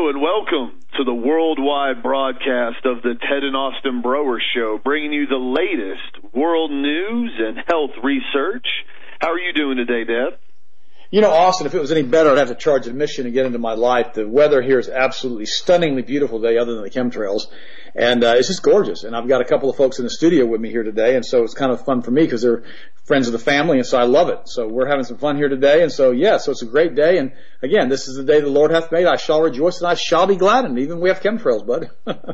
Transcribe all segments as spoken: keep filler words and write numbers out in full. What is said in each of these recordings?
Hello and welcome to the worldwide broadcast of the Ted and Austin Broer Show, bringing you the latest world news and health research. How are you doing today, Deb? You know, Austin, if it was any better, I'd have to charge admission and get into my life. The weather here is absolutely stunningly beautiful today, other than the chemtrails. And uh, it's just gorgeous. And I've got a couple of folks in the studio with me here today, and so it's kind of fun for me because they're friends of the family, and so I love it. So we're having some fun here today, and so, yeah, so it's a great day. And, again, this is the day the Lord hath made. I shall rejoice, and I shall be glad in it, even we have chemtrails, bud.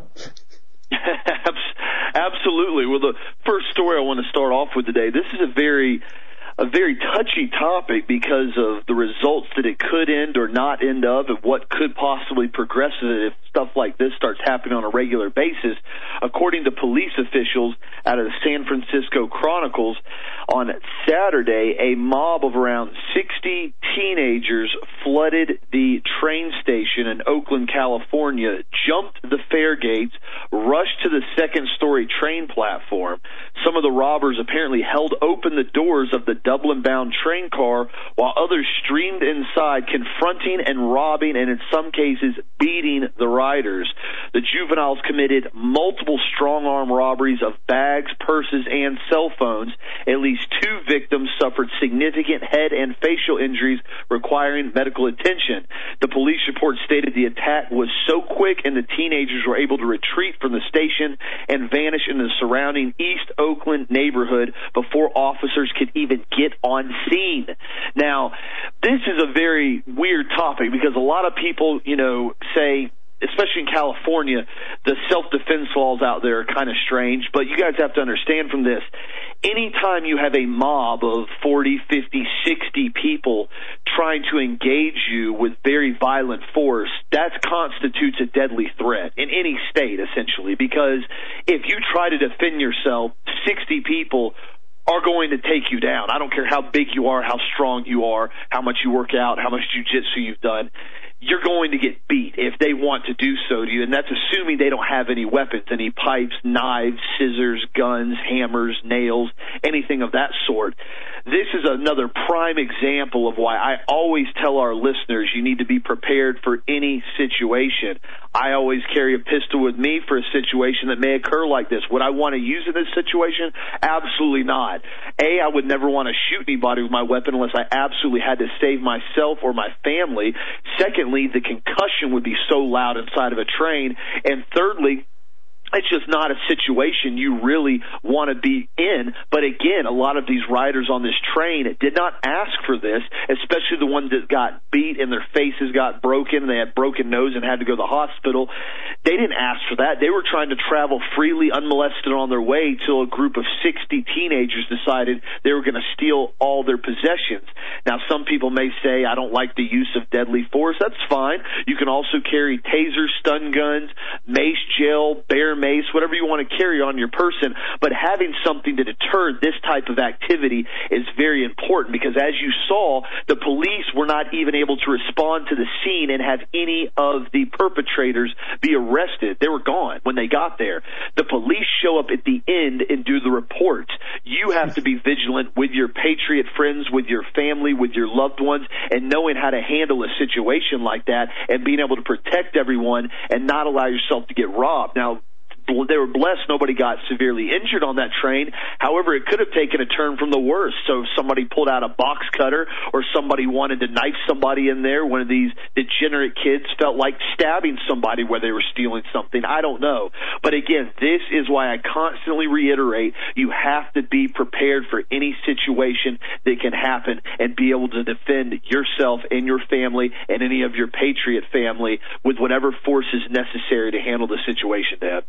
Absolutely. Well, the first story I want to start off with today, this is a very... a very touchy topic because of the results that it could end or not end of and what could possibly progress if stuff like this starts happening on a regular basis. According to police officials out of the San Francisco Chronicles, on Saturday, a mob of around sixty teenagers flooded the train station in Oakland, California, jumped the fare gates, rushed to the second-story train platform. Some of the robbers apparently held open the doors of the Dublin-bound train car, while others streamed inside, confronting and robbing and in some cases beating the riders. The juveniles committed multiple strong-arm robberies of bags, purses, and cell phones. At least two victims suffered significant head and facial injuries requiring medical attention. The police report stated the attack was so quick and the teenagers were able to retreat from the station and vanish in the surrounding East Oakland neighborhood before officers could even get on scene. Now, this is a very weird topic because a lot of people, you know, say, especially in California, the self-defense laws out there are kind of strange, but you guys have to understand from this, anytime you have a mob of forty, fifty, sixty people trying to engage you with very violent force, that constitutes a deadly threat in any state, essentially, because if you try to defend yourself, sixty people are going to take you down. I don't care how big you are, how strong you are, how much you work out, how much jiu-jitsu you've done. You're going to get beat if they want to do so to you, and that's assuming they don't have any weapons, any pipes, knives, scissors, guns, hammers, nails, anything of that sort. This is another prime example of why I always tell our listeners you need to be prepared for any situation. I always carry a pistol with me for a situation that may occur like this. Would I want to use it in this situation? Absolutely not. A, I would never want to shoot anybody with my weapon unless I absolutely had to save myself or my family. Secondly, the concussion would be so loud inside of a train. And thirdly, it's just not a situation you really want to be in. But again, a lot of these riders on this train did not ask for this, especially the ones that got beat and their faces got broken and they had broken nose and had to go to the hospital. They didn't ask for that. They were trying to travel freely, unmolested on their way till a group of sixty teenagers decided they were going to steal all their possessions. Now, some people may say, I don't like the use of deadly force. That's fine. You can also carry tasers, stun guns, mace, gel, bear mace, whatever you want to carry on your person, but having something to deter this type of activity is very important because, as you saw, the police were not even able to respond to the scene and have any of the perpetrators be arrested. They were gone when they got there. The police show up at the end and do the reports. You have to be vigilant with your patriot friends, with your family, with your loved ones, and knowing how to handle a situation like that and being able to protect everyone and not allow yourself to get robbed. Now, they were blessed nobody got severely injured on that train. However, it could have taken a turn from the worst. So if somebody pulled out a box cutter or somebody wanted to knife somebody in there, one of these degenerate kids felt like stabbing somebody where they were stealing something. I don't know. But again, this is why I constantly reiterate you have to be prepared for any situation that can happen and be able to defend yourself and your family and any of your patriot family with whatever force is necessary to handle the situation, Dad.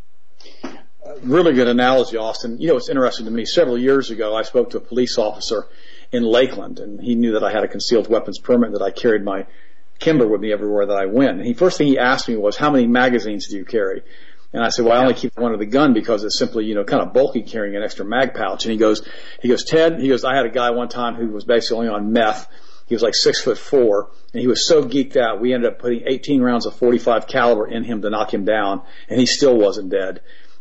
Really good analogy, Austin. You know, it's interesting to me. Several years ago, I spoke to a police officer in Lakeland, and he knew that I had a concealed weapons permit, that I carried my Kimber with me everywhere that I went. And the first thing he asked me was, how many magazines do you carry? And I said, well, I only keep one of the gun because it's simply, you know, kind of bulky carrying an extra mag pouch. And he goes, he goes, Ted, he goes, I had a guy one time who was basically only on meth. He was like six foot four, and he was so geeked out, we ended up putting eighteen rounds of forty-five caliber in him to knock him down, and he still wasn't dead.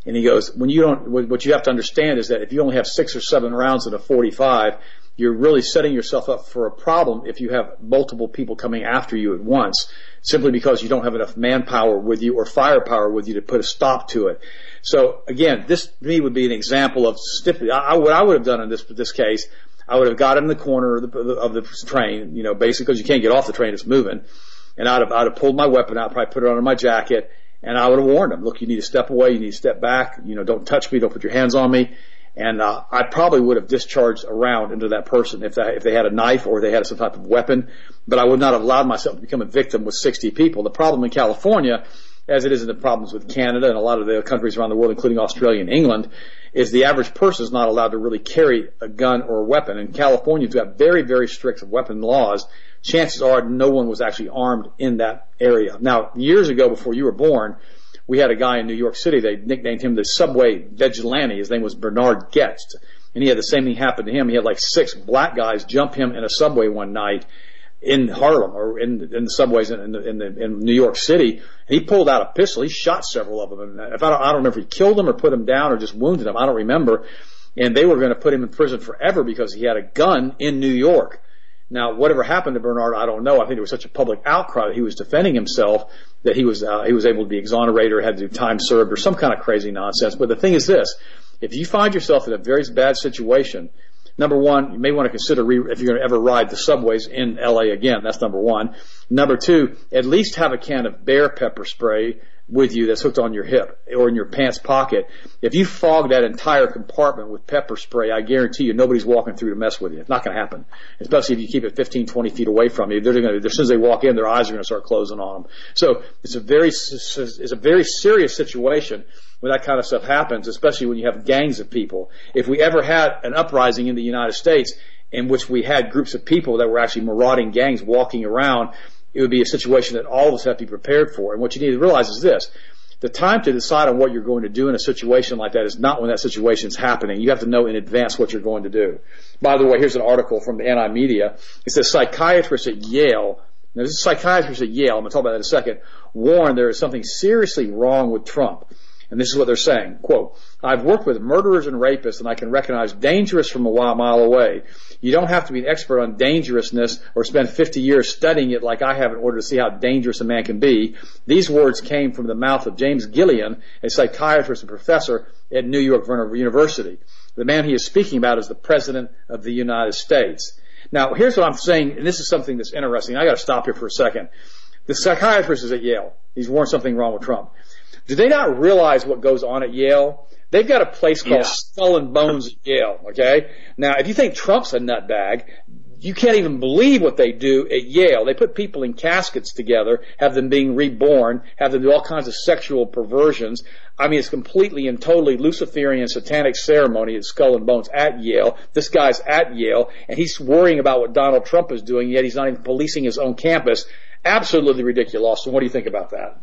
And he goes, when you don't, what you have to understand is that if you only have six or seven rounds in a forty-five, you're really setting yourself up for a problem if you have multiple people coming after you at once, simply because you don't have enough manpower with you or firepower with you to put a stop to it. So again, this to me would be an example of stiffly. I, what I would have done in this this case, I would have got in the corner of the, of the train, you know, basically because you can't get off the train, it's moving, and I'd have, I'd have pulled my weapon out, probably put it under my jacket, and I would have warned him, look, you need to step away, you need to step back, you know, don't touch me, don't put your hands on me. And uh, I probably would have discharged a round into that person if, that, if they had a knife or they had some type of weapon, but I would not have allowed myself to become a victim with sixty people. The problem in California, as it is in the problems with Canada and a lot of the countries around the world, including Australia and England, is the average person is not allowed to really carry a gun or a weapon. In California, you've got very, very strict weapon laws. Chances are no one was actually armed in that area. Now, years ago, before you were born, we had a guy in New York City. They nicknamed him the Subway Vigilante. His name was Bernard Goetz. And he had the same thing happen to him. He had like six black guys jump him in a subway one night in Harlem or in, in the subways in, in, in, the, in New York City. He pulled out a pistol. He shot several of them. And if I don't, I don't remember if he killed them or put them down or just wounded them. I don't remember. And they were going to put him in prison forever because he had a gun in New York. Now, whatever happened to Bernard, I don't know. I think there was such a public outcry that he was defending himself that he was uh, he was able to be exonerated or had to do time served or some kind of crazy nonsense. But the thing is this: if you find yourself in a very bad situation, number one, you may want to consider re- if you're going to ever ride the subways in L A again. That's number one. Number two, at least have a can of Bear pepper spray with you that's hooked on your hip or in your pants pocket. If you fog that entire compartment with pepper spray, I guarantee you nobody's walking through to mess with you. It's not going to happen. Especially if you keep it fifteen, twenty feet away from you. They're going to, as soon as they walk in, their eyes are going to start closing on them. So it's a very, it's a very serious situation when that kind of stuff happens, especially when you have gangs of people. If we ever had an uprising in the United States in which we had groups of people that were actually marauding gangs walking around, it would be a situation that all of us have to be prepared for. And what you need to realize is this: the time to decide on what you're going to do in a situation like that is not when that situation is happening. You have to know in advance what you're going to do. By the way, here's an article from the Anti-Media. It says psychiatrists at Yale, now this is psychiatrists at Yale, I'm going to talk about that in a second, warn there is something seriously wrong with Trump. And this is what they're saying, quote, I've worked with murderers and rapists, and I can recognize dangerous from a mile away. You don't have to be an expert on dangerousness or spend fifty years studying it like I have in order to see how dangerous a man can be. These words came from the mouth of James Gillian, a psychiatrist and professor at New York University. The man he is speaking about is the President of the United States. Now, here's what I'm saying, and this is something that's interesting. I got to stop here for a second. The psychiatrist is at Yale. He's warned something wrong with Trump. Do they not realize what goes on at Yale? They've got a place called yeah. Skull and Bones at Yale, okay? Now, if you think Trump's a nutbag, you can't even believe what they do at Yale. They put people in caskets together, have them being reborn, have them do all kinds of sexual perversions. I mean, it's completely and totally Luciferian satanic ceremony at Skull and Bones at Yale. This guy's at Yale, and he's worrying about what Donald Trump is doing, yet he's not even policing his own campus. Absolutely ridiculous. So what do you think about that?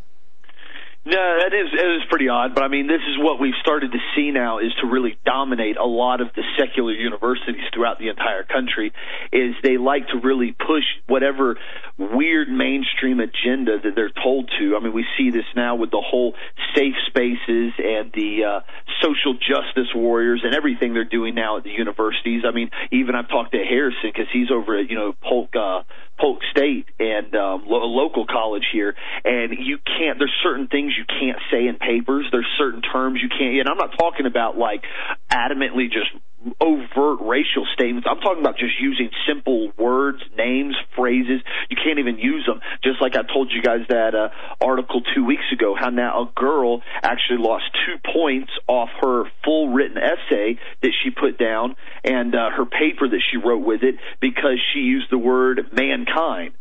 No, that is, it is pretty odd, but I mean, this is what we've started to see now is to really dominate a lot of the secular universities throughout the entire country, is they like to really push whatever weird mainstream agenda that they're told to. I mean, we see this now with the whole safe spaces and the uh, social justice warriors and everything they're doing now at the universities. I mean, even I've talked to Harrison because he's over at, you know, Polk, uh, Polk State and um, lo- local college here, and you can't, there's certain things you can't say in papers. There's certain terms you can't, and I'm not talking about like adamantly just overt racial statements. I'm talking about just using simple words, names, phrases. You can't even use them. Just like I told you guys that uh, article two weeks ago, how now a girl actually lost two points off her full written essay that she put down and uh, her paper that she wrote with it because she used the word mankind.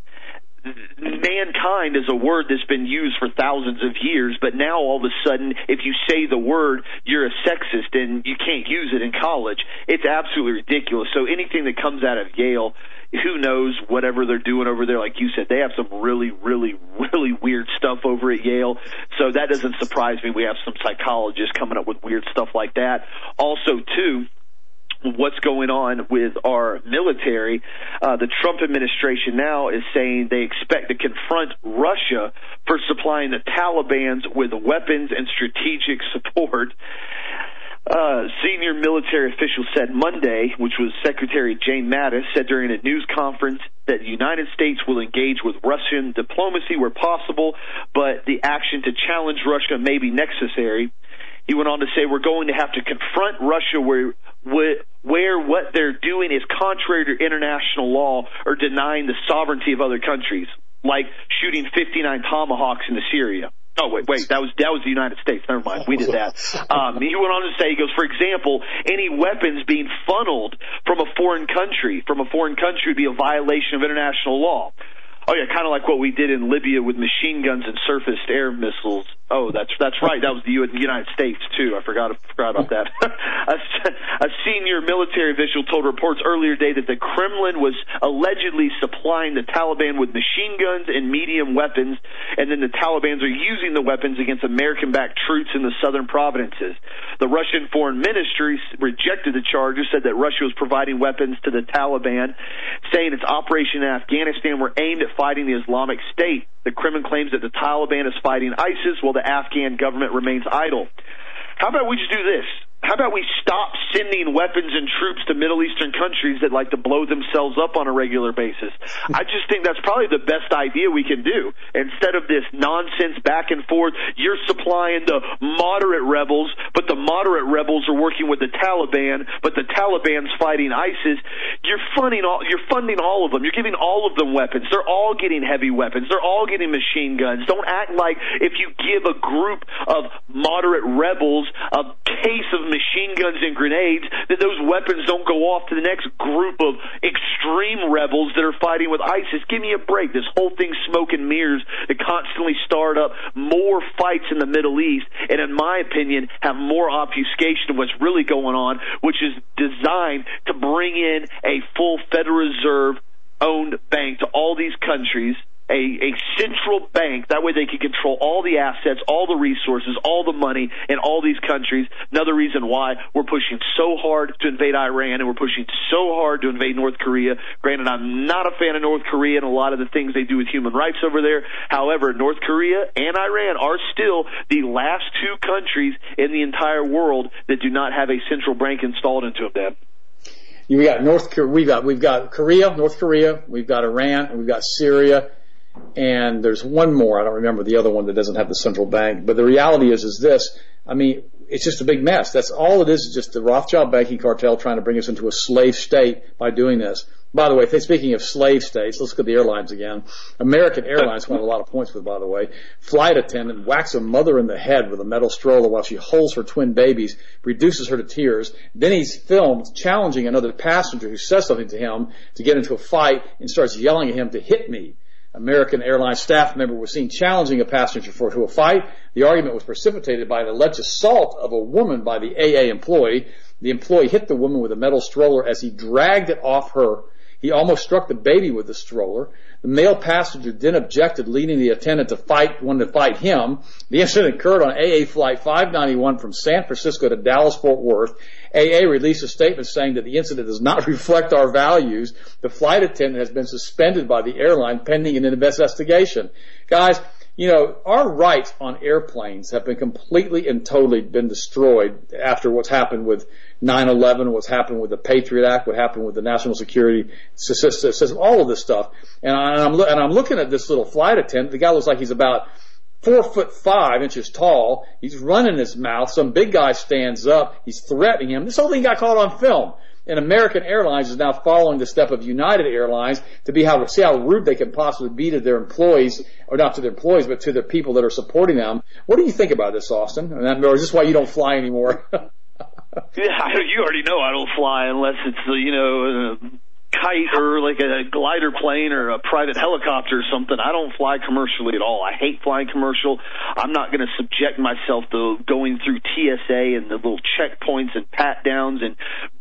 Mankind is a word that's been used for thousands of years, but now all of a sudden, if you say the word, you're a sexist and you can't use it in college. It's absolutely ridiculous. So anything that comes out of Yale, who knows whatever they're doing over there. Like you said, they have some really, really, really weird stuff over at Yale. So that doesn't surprise me. We have some psychologists coming up with weird stuff like that. Also, too, what's going on with our military. Uh, the Trump administration now is saying they expect to confront Russia for supplying the Taliban with weapons and strategic support. Uh, senior military official said Monday, which was Secretary Jane Mattis, said during a news conference that the United States will engage with Russian diplomacy where possible, but the action to challenge Russia may be necessary. He went on to say, we're going to have to confront Russia where, where what they're doing is contrary to international law or denying the sovereignty of other countries, like shooting fifty-nine Tomahawks into Syria. Oh, wait, wait, that was that was the United States. Never mind, we did that. Um, he went on to say, he goes, for example, any weapons being funneled from a foreign country, from a foreign country would be a violation of international law. Oh, yeah, kind of like what we did in Libya with machine guns and surface-to-air missiles. Oh, that's that's right. That was the United States, too. I forgot, forgot about that. a, a senior military official told reports earlier today that the Kremlin was allegedly supplying the Taliban with machine guns and medium weapons, and then the Taliban are using the weapons against American-backed troops in the southern provinces. The Russian Foreign Ministry rejected the charges, said that Russia was providing weapons to the Taliban, saying its operation in Afghanistan were aimed at fighting the Islamic State. The Kremlin claims that the Taliban is fighting ISIS while the Afghan government remains idle. How about we just do this? How about we stop sending weapons and troops to Middle Eastern countries that like to blow themselves up on a regular basis? I just think that's probably the best idea we can do. Instead of this nonsense back and forth, you're supplying the moderate rebels, but the moderate rebels are working with the Taliban, but the Taliban's fighting ISIS. You're funding all, you're funding all of them. You're giving all of them weapons. They're all getting heavy weapons. They're all getting machine guns. Don't act like if you give a group of moderate rebels a case of machine guns and grenades, that those weapons don't go off to the next group of extreme rebels that are fighting with ISIS. Give me a break. This whole thing's smoke and mirrors that constantly start up more fights in the Middle East, and in my opinion, have more obfuscation of what's really going on, which is designed to bring in a full Federal Reserve-owned bank to all these countries, A, a central bank. That way they can control all the assets, all the resources, all the money in all these countries. Another reason why we're pushing so hard to invade Iran and we're pushing so hard to invade North Korea. Granted, I'm not a fan of North Korea and a lot of the things they do with human rights over there. However, North Korea and Iran are still the last two countries in the entire world that do not have a central bank installed into them. We got North Korea, we've got, we've got Korea, North Korea, we've got Iran, and we've got Syria. And there's one more, I don't remember the other one that doesn't have the central bank. But the reality is, is this, I mean, it's just a big mess. That's all it is, is just the Rothschild banking cartel trying to bring us into a slave state by doing this. By the way, speaking of slave states, let's look at the airlines again. American Airlines won a lot of points with, by the way. Flight attendant whacks a mother in the head with a metal stroller while she holds her twin babies, reduces her to tears. Then he's filmed challenging another passenger who says something to him to get into a fight and starts yelling at him to hit me. American Airlines staff member was seen challenging a passenger for to a fight. The argument was precipitated by an alleged assault of a woman by the A A employee. The employee hit the woman with a metal stroller as he dragged it off her. He almost struck the baby with the stroller. The male passenger then objected, leading the attendant to fight, wanted to fight him. The incident occurred on A A Flight five ninety-one from San Francisco to Dallas-Fort Worth. A A released a statement saying that the incident does not reflect our values. The flight attendant has been suspended by the airline pending an investigation. Guys, you know, our rights on airplanes have been completely and totally been destroyed after what's happened with nine eleven, what's happened with the Patriot Act, what happened with the national security system, all of this stuff. And, I, and, I'm, and I'm looking at this little flight attendant. The guy looks like he's about four foot five inches tall. He's running his mouth. Some big guy stands up. He's threatening him. This whole thing got caught on film. And American Airlines is now following the step of United Airlines to be how see how rude they can possibly be to their employees, or not to their employees, but to the people that are supporting them. What do you think about this, Austin? Or is this why you don't fly anymore? Yeah, you already know I don't fly unless it's the, you know, a kite or like a glider plane or a private helicopter or something. I don't fly commercially at all. I hate flying commercial. I'm not going to subject myself to going through T S A and the little checkpoints and pat downs and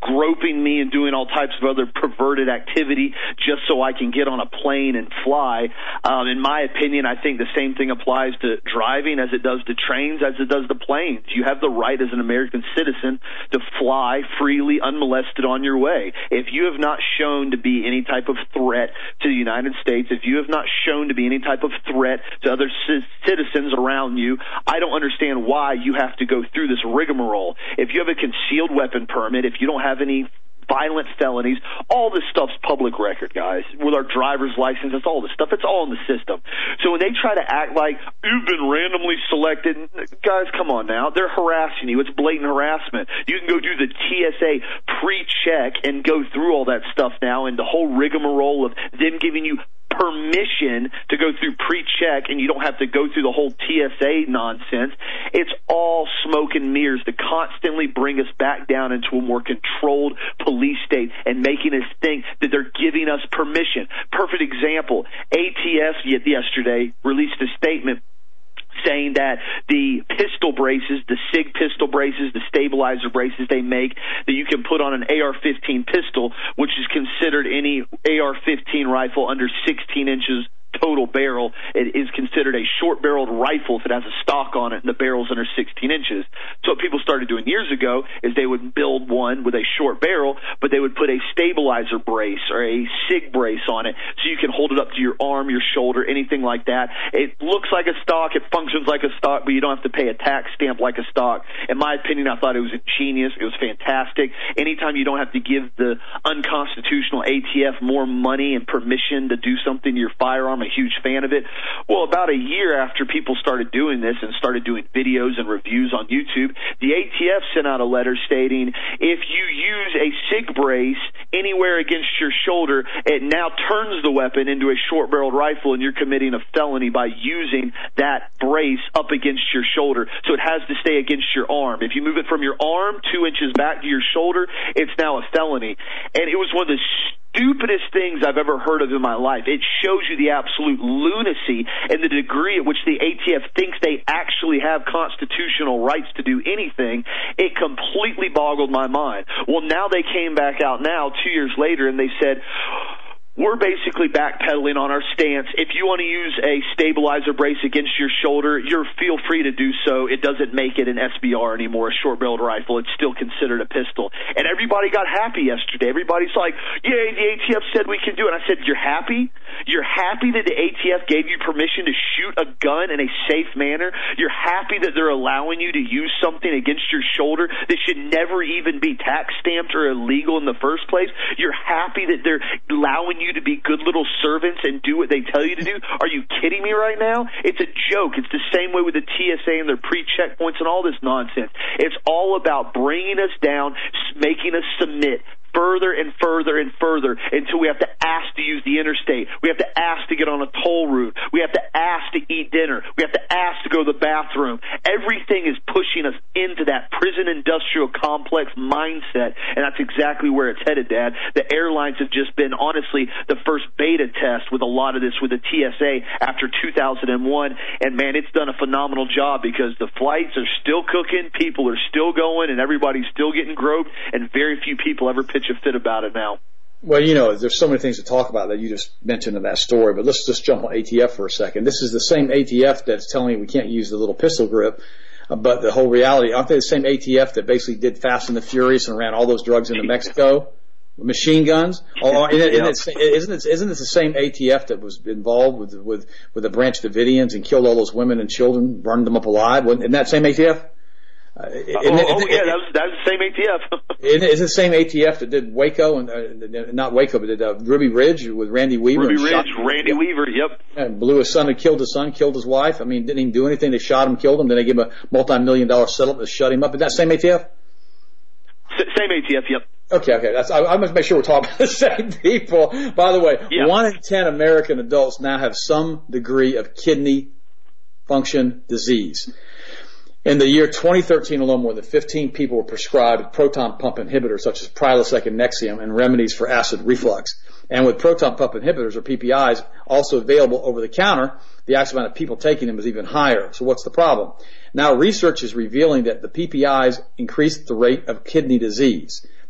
groping me and doing all types of other perverted activity just so I can get on a plane and fly. Um, in my opinion, I think the same thing applies to driving as it does to trains, as it does to planes. You have the right as an American citizen to fly freely, unmolested on your way. If you have not shown to be any type of threat to the United States, if you have not shown to be any type of threat to other c- citizens around you, I don't understand why you have to go through this rigmarole. If you have a concealed weapon permit, if you don't have any violent felonies, all this stuff's public record, guys. With our driver's license, it's all this stuff. It's all in the system. So when they try to act like you've been randomly selected, guys, come on now. They're harassing you. It's blatant harassment. You can go do the T S A pre-check and go through all that stuff now, and the whole rigmarole of them giving you permission to go through pre-check, and you don't have to go through the whole T S A nonsense. It's all smoke and mirrors to constantly bring us back down into a more controlled police state and making us think that they're giving us permission. Perfect example, A T F yesterday released a statement saying that the pistol braces, the SIG pistol braces, the stabilizer braces they make that you can put on an A R fifteen pistol, which is considered any A R fifteen rifle under sixteen inches total barrel, it is considered a short-barreled rifle if it has a stock on it and the barrel's under sixteen inches. So what people started doing years ago is they would build one with a short barrel, but they would put a stabilizer brace or a SIG brace on it so you can hold it up to your arm, your shoulder, anything like that. It looks like a stock, it functions like a stock, but you don't have to pay a tax stamp like a stock. In my opinion, I thought it was ingenious. It was fantastic. Anytime you don't have to give the unconstitutional A T F more money and permission to do something to your firearm, I'm a huge fan of it. Well, about a year after people started doing this and started doing videos and reviews on YouTube, the A T F sent out a letter stating if you use a SIG brace anywhere against your shoulder, it now turns the weapon into a short-barreled rifle and you're committing a felony by using that brace up against your shoulder. So it has to stay against your arm. If you move it from your arm two inches back to your shoulder, it's now a felony. And it was one of the stupidest things I've ever heard of in my life. It shows you the absolute lunacy and the degree at which the A T F thinks they actually have constitutional rights to do anything. It completely boggled my mind. Well, now they came back out now, two years later, and they said, we're basically backpedaling on our stance. If you want to use a stabilizer brace against your shoulder, you're feel free to do so. It doesn't make it an S B R anymore, a short-barreled rifle. It's still considered a pistol. And everybody got happy yesterday. Everybody's like, yay, the A T F said we can do it. And I said, you're happy? You're happy that the A T F gave you permission to shoot a gun in a safe manner? You're happy that they're allowing you to use something against your shoulder that should never even be tax stamped or illegal in the first place? You're happy that they're allowing you to be good little servants and do what they tell you to do? Are you kidding me right now? It's a joke. It's the same way with the T S A and their pre-checkpoints and all this nonsense. It's all about bringing us down, making us submit further and further and further until we have to ask to use the interstate. We have to ask to get on a toll route. We have to ask to eat dinner. We have to ask to go to the bathroom. Everything is pushing us into that prison industrial complex mindset, and that's exactly where it's headed, Dad. The airlines have just been, honestly, the first beta test with a lot of this with the T S A after two thousand one, and, man, it's done a phenomenal job because the flights are still cooking, people are still going, and everybody's still getting groped, and very few people ever pitch a fit about it now. Well, you know, there's so many things to talk about that you just mentioned in that story, but let's just jump on A T F for a second. This is the same A T F that's telling me we can't use the little pistol grip, uh, but the whole reality, aren't they the same A T F that basically did Fast and the Furious and ran all those drugs into Mexico? Machine guns? Or, isn't, it, isn't, it, isn't, it, isn't it the same A T F that was involved with with with the Branch Davidians and killed all those women and children, burned them up alive? Isn't that same A T F? Uh, oh, it, oh yeah, that was, that was the same A T F. Isn't it the same A T F that did Waco and uh, not Waco, but did uh, Ruby Ridge with Randy Weaver? Ruby Ridge, shot, Randy yeah. Weaver, yep. And blew his son and killed his son, killed his wife. I mean, didn't even do anything. They shot him, killed him. Then they gave him a multi-million dollar settlement to shut him up. Is that same A T F? S- same A T F, yep. Okay, okay. That's, I, I must make sure we're talking about the same people. By the way, yeah. one in ten American adults now have some degree of kidney function disease. In the year twenty thirteen alone, more than fifteen people were prescribed proton pump inhibitors such as Prilosec and Nexium and remedies for acid reflux. And with proton pump inhibitors, or P P Is, also available over the counter, the actual amount of people taking them is even higher. So what's the problem? Now research is revealing that the P P Is increase the rate of kidney disease.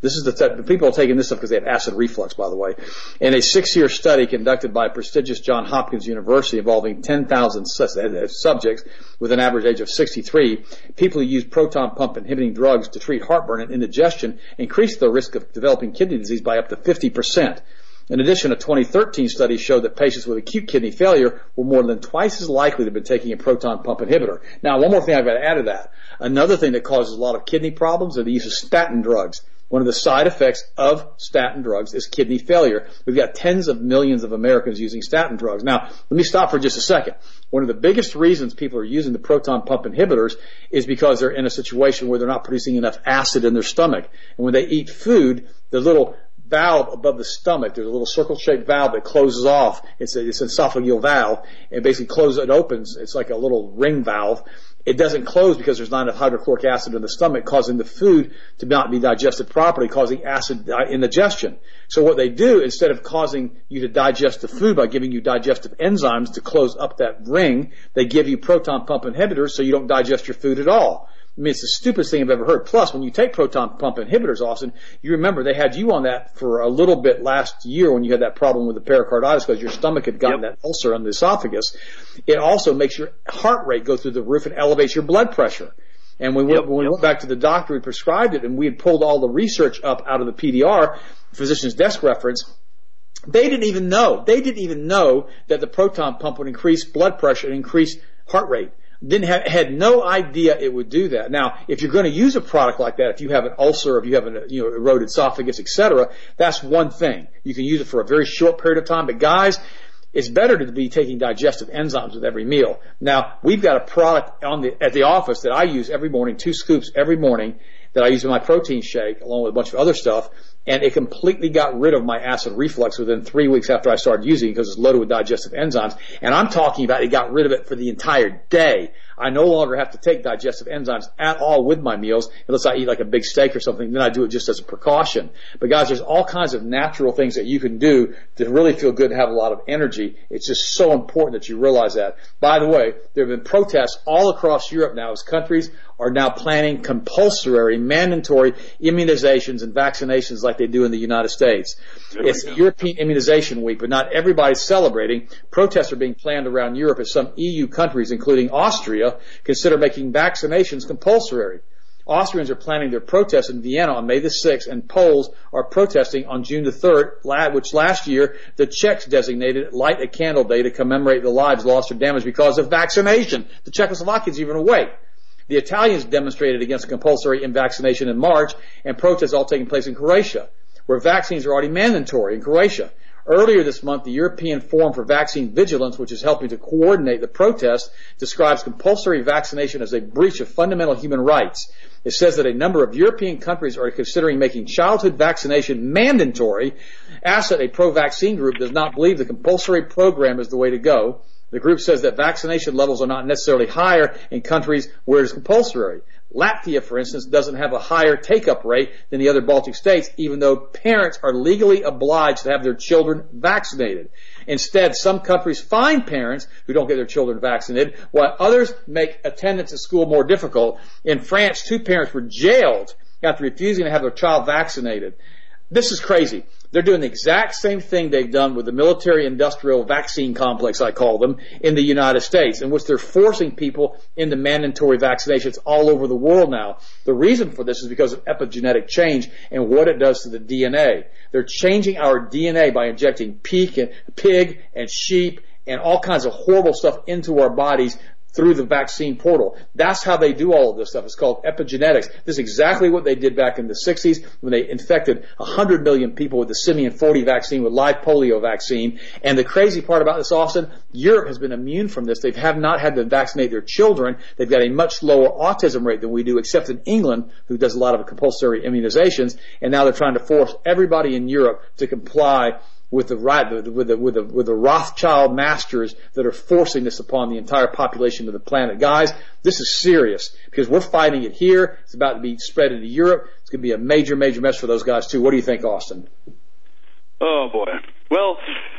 This is the t- people are taking this stuff because they have acid reflux, by the way. In a six-year study conducted by prestigious Johns Hopkins University involving ten thousand subjects with an average age of sixty-three, people who use proton pump inhibiting drugs to treat heartburn and indigestion increased their risk of developing kidney disease by up to fifty percent. In addition, a twenty thirteen study showed that patients with acute kidney failure were more than twice as likely to have been taking a proton pump inhibitor. Now, one more thing I've got to add to that. Another thing that causes a lot of kidney problems is the use of statin drugs. One of the side effects of statin drugs is kidney failure. We've got tens of millions of Americans using statin drugs. Now, let me stop for just a second. One of the biggest reasons people are using the proton pump inhibitors is because they're in a situation where they're not producing enough acid in their stomach. And when they eat food, the little valve above the stomach, there's a little circle-shaped valve that closes off. It's, a, it's an esophageal valve. It basically closes, it opens. It's like a little ring valve. It doesn't close because there's not enough hydrochloric acid in the stomach, causing the food to not be digested properly, causing acid indigestion. So what they do, instead of causing you to digest the food by giving you digestive enzymes to close up that ring, they give you proton pump inhibitors so you don't digest your food at all. I mean, it's the stupidest thing I've ever heard. Plus, when you take proton pump inhibitors, Austin, you remember they had you on that for a little bit last year when you had that problem with the pericarditis because your stomach had gotten yep. that ulcer on the esophagus. It also makes your heart rate go through the roof and elevates your blood pressure. And when we, yep, when we yep. went back to the doctor, we prescribed it, and we had pulled all the research up out of the P D R, physician's desk reference. They didn't even know. They didn't even know that the proton pump would increase blood pressure and increase heart rate. Didn't have, had no idea it would do that. Now, if you're going to use a product like that, if you have an ulcer, if you have an you know eroded esophagus, et cetera, that's one thing. You can use it for a very short period of time. But guys, it's better to be taking digestive enzymes with every meal. Now, we've got a product on the at the office that I use every morning, two scoops every morning, that I use in my protein shake, along with a bunch of other stuff, and it completely got rid of my acid reflux within three weeks after I started using it because it's loaded with digestive enzymes. And I'm talking about it got rid of it for the entire day. I no longer have to take digestive enzymes at all with my meals unless I eat like a big steak or something. Then I do it just as a precaution. But guys, there's all kinds of natural things that you can do to really feel good and have a lot of energy. It's just so important that you realize that. By the way, there have been protests all across Europe now as countries are now planning compulsory, mandatory immunizations and vaccinations like they do in the United States. It's European Immunization Week, but not everybody's celebrating. Protests are being planned around Europe as some E U countries, including Austria, consider making vaccinations compulsory. Austrians are planning their protests in Vienna on May the sixth, and Poles are protesting on June the third, which last year the Czechs designated Light a Candle Day to commemorate the lives lost or damaged because of vaccination. The Czechoslovakians even awake. The Italians demonstrated against compulsory vaccination in March, and protests all taking place in Croatia, where vaccines are already mandatory in Croatia. Earlier this month, the European Forum for Vaccine Vigilance, which is helping to coordinate the protests, describes compulsory vaccination as a breach of fundamental human rights. It says that a number of European countries are considering making childhood vaccination mandatory. Asset, a pro-vaccine group, does not believe the compulsory program is the way to go. The group says that vaccination levels are not necessarily higher in countries where it is compulsory. Latvia, for instance, doesn't have a higher take-up rate than the other Baltic states, even though parents are legally obliged to have their children vaccinated. Instead, some countries fine parents who don't get their children vaccinated, while others make attendance at school more difficult. In France, two parents were jailed after refusing to have their child vaccinated. This is crazy. They're doing the exact same thing they've done with the military-industrial vaccine complex, I call them, in the United States, in which they're forcing people into mandatory vaccinations all over the world now. The reason for this is because of epigenetic change and what it does to the D N A. They're changing our D N A by injecting pig and, pig and sheep and all kinds of horrible stuff into our bodies through the vaccine portal. That's how they do all of this stuff. It's called epigenetics. This is exactly what they did back in the sixties when they infected one hundred million people with the simian forty vaccine, with live polio vaccine. And the crazy part about this, Austin, Europe has been immune from this. They have not had to vaccinate their children. They've got a much lower autism rate than we do, except in England, who does a lot of compulsory immunizations. And now they're trying to force everybody in Europe to comply with the right, with the, with the, with the Rothschild masters that are forcing this upon the entire population of the planet. Guys, this is serious because we're fighting it here. It's about to be spread into Europe. It's going to be a major, major mess for those guys too. What do you think, Austin? Oh boy. Well,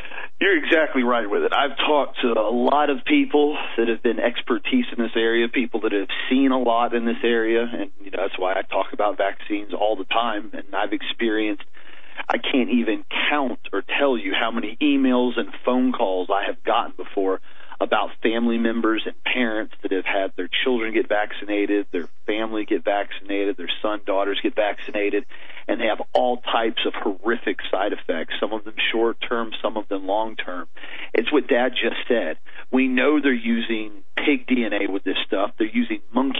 You're exactly right with it. I've talked to a lot of people that have been expertise in this area, people that have seen a lot in this area, and you know, that's why I talk about vaccines all the time. And I've experienced, I can't even count or tell you how many emails and phone calls I have gotten before about family members and parents that have had their children get vaccinated, their family get vaccinated, their son, daughters get vaccinated, and they have all types of horrific side effects, some of them short-term, some of them long-term. It's what Dad just said. We know they're using pig D N A with this stuff. They're using monkey.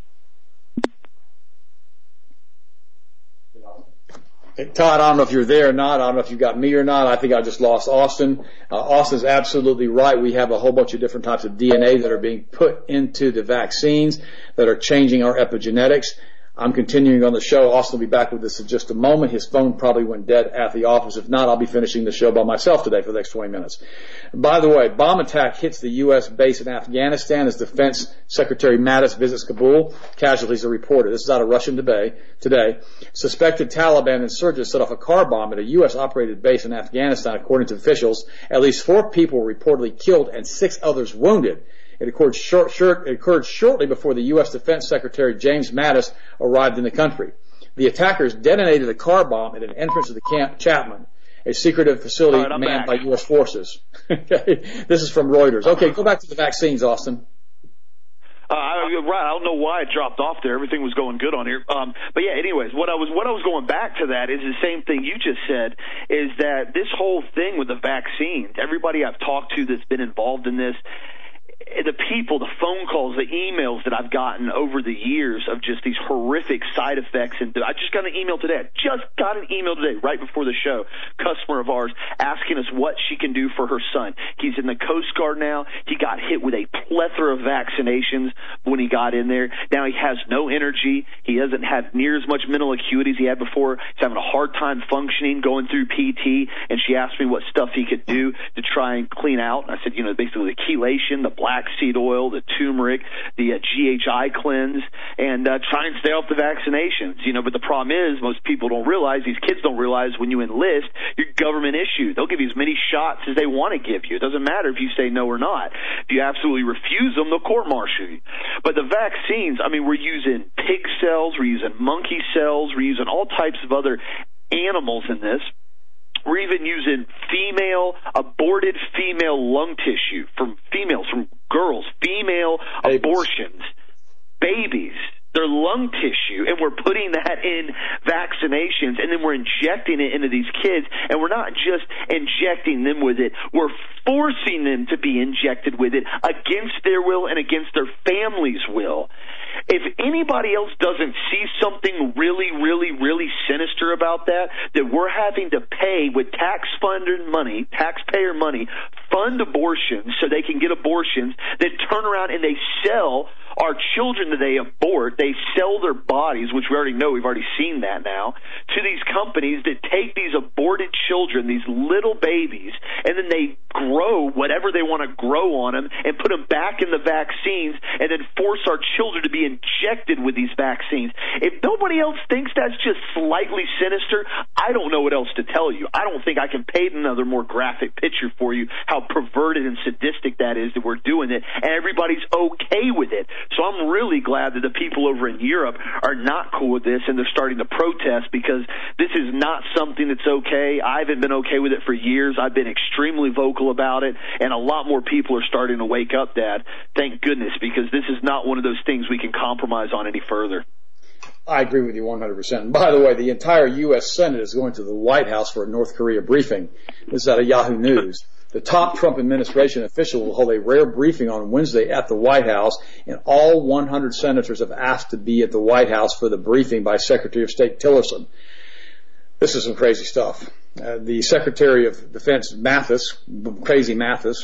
Hey, Todd, I don't know if you're there or not. I don't know if you got me or not. I think I just lost Austin. Uh, Austin's absolutely right. We have a whole bunch of different types of D N A that are being put into the vaccines that are changing our epigenetics. I'm continuing on the show. Austin will be back with us in just a moment. His phone probably went dead at the office. If not, I'll be finishing the show by myself today for the next twenty minutes. By the way, bomb attack hits the U S base in Afghanistan as Defense Secretary Mattis visits Kabul. Casualties are reported. This is out of Russian today. Today, suspected Taliban insurgents set off a car bomb at a U S-operated base in Afghanistan, according to officials. At least four people were reportedly killed and six others wounded. It occurred, short, short, it occurred shortly before the U S Defense Secretary James Mattis arrived in the country. The attackers detonated a car bomb at an entrance to the Camp Chapman, a secretive facility right, manned back. by U S forces. Okay, this is from Reuters. Okay, go back to the vaccines, Austin. Uh, I, right, I don't know why it dropped off there. Everything was going good on here. Um, but yeah, anyways, what I was what I was going back to that is the same thing you just said. Is that this whole thing with the vaccines? Everybody I've talked to that's been involved in this, the people, the phone calls, the emails that I've gotten over the years of just these horrific side effects. And I just got an email today. I just got an email today right before the show, customer of ours, asking us what she can do for her son. He's in the Coast Guard now. He got hit with a plethora of vaccinations when he got in there. Now he has no energy. He doesn't have near as much mental acuity as he had before. He's having a hard time functioning, going through P T. And she asked me what stuff he could do to try and clean out. And I said, you know, basically the chelation, the black seed oil, the turmeric, the uh, G H I cleanse, and uh, try and stay off the vaccinations. You know, but the problem is most people don't realize, these kids don't realize when you enlist, you're government issued. They'll give you as many shots as they want to give you. It doesn't matter if you say no or not. If you absolutely refuse them, they'll court-martial you. But the vaccines, I mean, we're using pig cells, we're using monkey cells, we're using all types of other animals in this. We're even using female, aborted female lung tissue from females, from girls, female babies. abortions, babies, their lung tissue, and we're putting that in vaccinations, and then we're injecting it into these kids, and we're not just injecting them with it, we're forcing them to be injected with it against their will and against their family's will. If anybody else doesn't see something really, really, really sinister about that, that we're having to pay with tax-funded money, taxpayer money, fund abortions so they can get abortions, then turn around and they sell our children that they abort, they sell their bodies, which we already know, we've already seen that now, to these companies that take these aborted children, these little babies, and then they grow whatever they want to grow on them and put them back in the vaccines and then force our children to be injected with these vaccines. If nobody else thinks that's just slightly sinister, I don't know what else to tell you. I don't think I can paint another more graphic picture for you how perverted and sadistic that is that we're doing it, and everybody's okay with it. So I'm really glad that the people over in Europe are not cool with this and they're starting to protest, because this is not something that's okay. I haven't been okay with it for years. I've been extremely vocal about it, and a lot more people are starting to wake up, Dad. Thank goodness, because this is not one of those things we can compromise on any further. I agree with you one hundred percent. And by the way, the entire U S Senate is going to the White House for a North Korea briefing. This is out of Yahoo News. The top Trump administration official will hold a rare briefing on Wednesday at the White House, and all one hundred senators have asked to be at the White House for the briefing by Secretary of State Tillerson. This is some crazy stuff. Uh, the Secretary of Defense Mathis, crazy Mathis,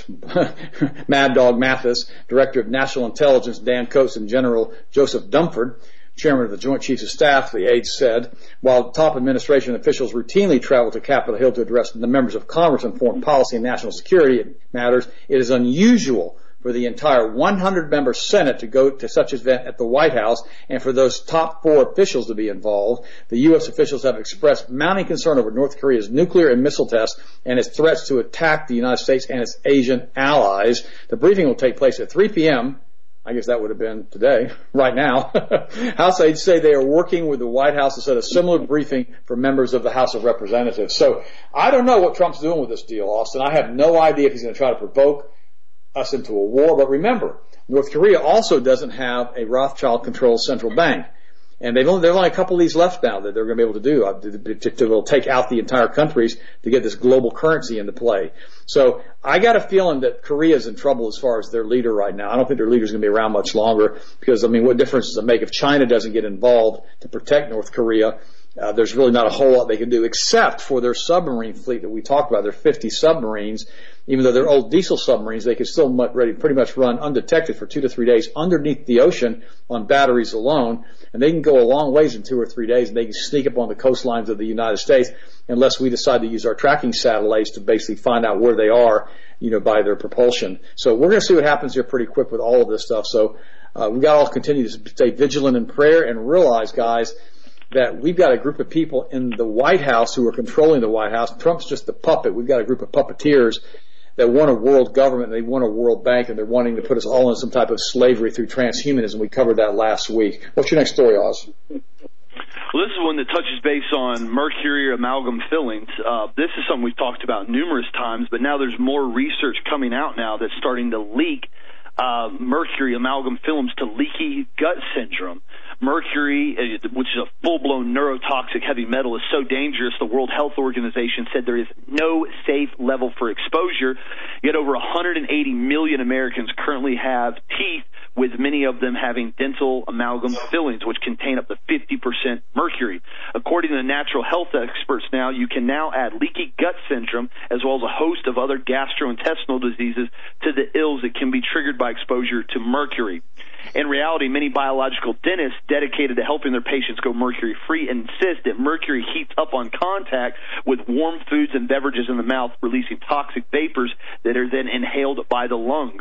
Mad Dog Mathis, Director of National Intelligence Dan Coats, and General Joseph Dunford, Chairman of the Joint Chiefs of Staff, the aides said, while top administration officials routinely travel to Capitol Hill to address the members of Congress on foreign policy and national security matters, it is unusual for the entire one hundred member Senate to go to such an event at the White House and for those top four officials to be involved. The U S officials have expressed mounting concern over North Korea's nuclear and missile tests and its threats to attack the United States and its Asian allies. The briefing will take place at three p.m. I guess that would have been today, right now. House aides say they are working with the White House to set a similar briefing for members of the House of Representatives. So I don't know what Trump's doing with this deal, Austin. I have no idea if he's going to try to provoke us into a war. But remember, North Korea also doesn't have a Rothschild-controlled central bank. And they've only, there are only a couple of these left now that they're going to be able to do. Uh, to, to, to take out the entire countries to get this global currency into play. So I got a feeling that Korea's in trouble as far as their leader right now. I don't think their leader's going to be around much longer because, I mean, what difference does it make if China doesn't get involved to protect North Korea? Uh, there's really not a whole lot they can do except for their submarine fleet that we talked about. There are fifty submarines. Even though they're old diesel submarines, they can still ready, pretty much run undetected for two to three days underneath the ocean on batteries alone. And they can go a long ways in two or three days, and they can sneak up on the coastlines of the United States unless we decide to use our tracking satellites to basically find out where they are, you know, by their propulsion. So we're going to see what happens here pretty quick with all of this stuff. So uh, we've got to all continue to stay vigilant in prayer and realize, guys, that we've got a group of people in the White House who are controlling the White House. Trump's just a puppet. We've got a group of puppeteers that want a world government, they want a world bank, and they're wanting to put us all in some type of slavery through transhumanism. We covered that last week. What's your next story, Oz? Well, this is one that touches base on mercury or amalgam fillings. Uh, this is something we've talked about numerous times, but now there's more research coming out now that's starting to leak uh, mercury amalgam fillings to leaky gut syndrome. Mercury, which is a full-blown neurotoxic heavy metal, is so dangerous the World Health Organization said there is no safe level for exposure, yet over one hundred eighty million Americans currently have teeth, with many of them having dental amalgam fillings, which contain up to fifty percent mercury. According to the natural health experts now, you can now add leaky gut syndrome as well as a host of other gastrointestinal diseases to the ills that can be triggered by exposure to mercury. In reality, many biological dentists dedicated to helping their patients go mercury-free insist that mercury heats up on contact with warm foods and beverages in the mouth, releasing toxic vapors that are then inhaled by the lungs.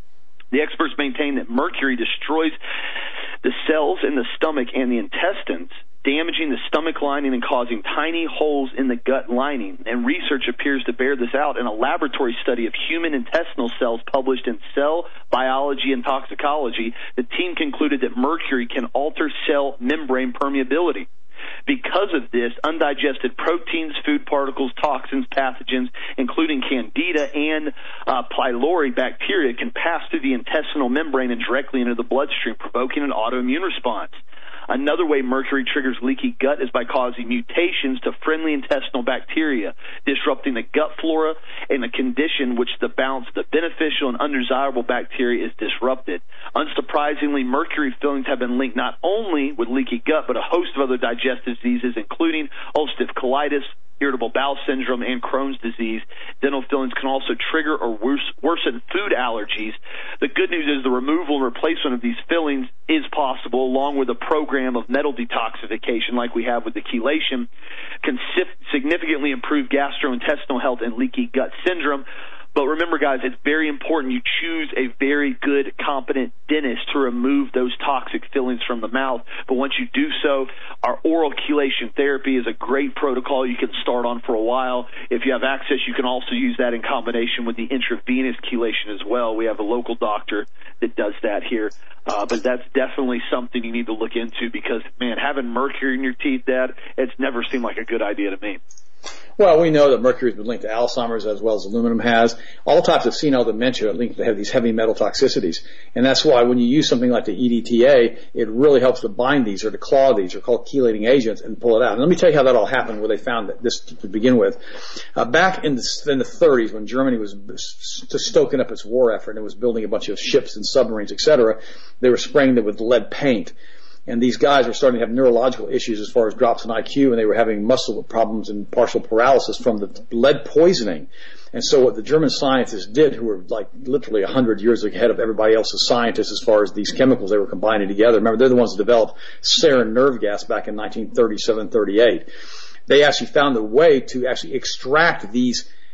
The experts maintain that mercury destroys the cells in the stomach and the intestines, damaging the stomach lining and causing tiny holes in the gut lining. And research appears to bear this out in a laboratory study of human intestinal cells published in Cell Biology and Toxicology. The team concluded that mercury can alter cell membrane permeability. Because of this, undigested proteins, food particles, toxins, pathogens, including candida and uh, pylori bacteria, can pass through the intestinal membrane and directly into the bloodstream, provoking an autoimmune response. Another way mercury triggers leaky gut is by causing mutations to friendly intestinal bacteria, disrupting the gut flora and the condition which the balance of the beneficial and undesirable bacteria is disrupted. Unsurprisingly, mercury fillings have been linked not only with leaky gut, but a host of other digestive diseases, including ulcerative colitis, irritable bowel syndrome, and Crohn's disease. Dental fillings can also trigger or worsen food allergies. The good news is the removal and replacement of these fillings is possible, along with a program of metal detoxification like we have with the chelation, can significantly improve gastrointestinal health and leaky gut syndrome. But remember, guys, it's very important you choose a very good, competent dentist to remove those toxic fillings from the mouth. But once you do so, our oral chelation therapy is a great protocol you can start on for a while. If you have access, you can also use that in combination with the intravenous chelation as well. We have a local doctor that does that here. Uh, but that's definitely something you need to look into because, man, having mercury in your teeth, Dad, it's never seemed like a good idea to me. Well, we know that mercury has been linked to Alzheimer's as well as aluminum has. All types of senile dementia are linked to have these heavy metal toxicities. And that's why when you use something like the E D T A, it really helps to bind these or to claw these or called chelating agents and pull it out. And let me tell you how that all happened, where they found that this to begin with. Uh, back in the, in the thirties, when Germany was just stoking up its war effort and it was building a bunch of ships and submarines, et cetera, they were spraying them with lead paint. And these guys were starting to have neurological issues as far as drops in I Q, and they were having muscle problems and partial paralysis from the lead poisoning. And so what the German scientists did, who were like literally one hundred years ahead of everybody else's scientists as far as these chemicals they were combining together. Remember, they're the ones that developed sarin nerve gas back in nineteen thirty-seven thirty-eight. They actually found a way to actually extract these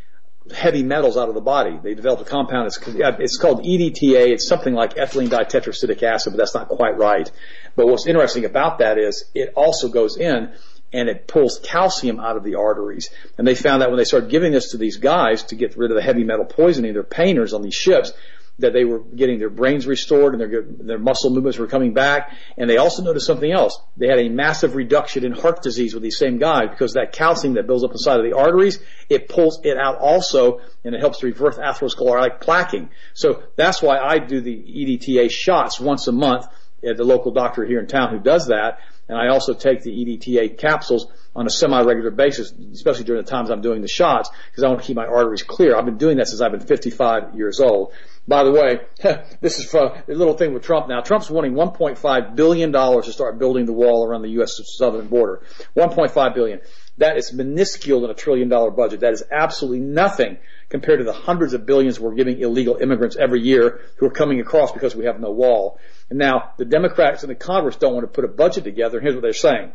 heavy metals out of the body. They developed a compound. It's, it's called E D T A. It's something like ethylene ditetracetic acid, but that's not quite right. But what's interesting about that is it also goes in and it pulls calcium out of the arteries. And they found that when they started giving this to these guys to get rid of the heavy metal poisoning, they're painters on these ships, that they were getting their brains restored and their, their muscle movements were coming back. And they also noticed something else. They had a massive reduction in heart disease with these same guys because that calcium that builds up inside of the arteries, it pulls it out also, and it helps to reverse atherosclerotic plaquing. So that's why I do the E D T A shots once a month at the local doctor here in town who does that. And I also take the E D T A capsules on a semi-regular basis, especially during the times I'm doing the shots, because I want to keep my arteries clear. I've been doing that since I've been fifty-five years old. By the way, this is a little thing with Trump now. Trump's wanting one point five billion dollars to start building the wall around the U S southern border. one point five billion dollars. That is minuscule in a trillion dollar budget. That is absolutely nothing compared to the hundreds of billions we're giving illegal immigrants every year who are coming across because we have no wall. And now the Democrats in the Congress don't want to put a budget together. And here's what they're saying.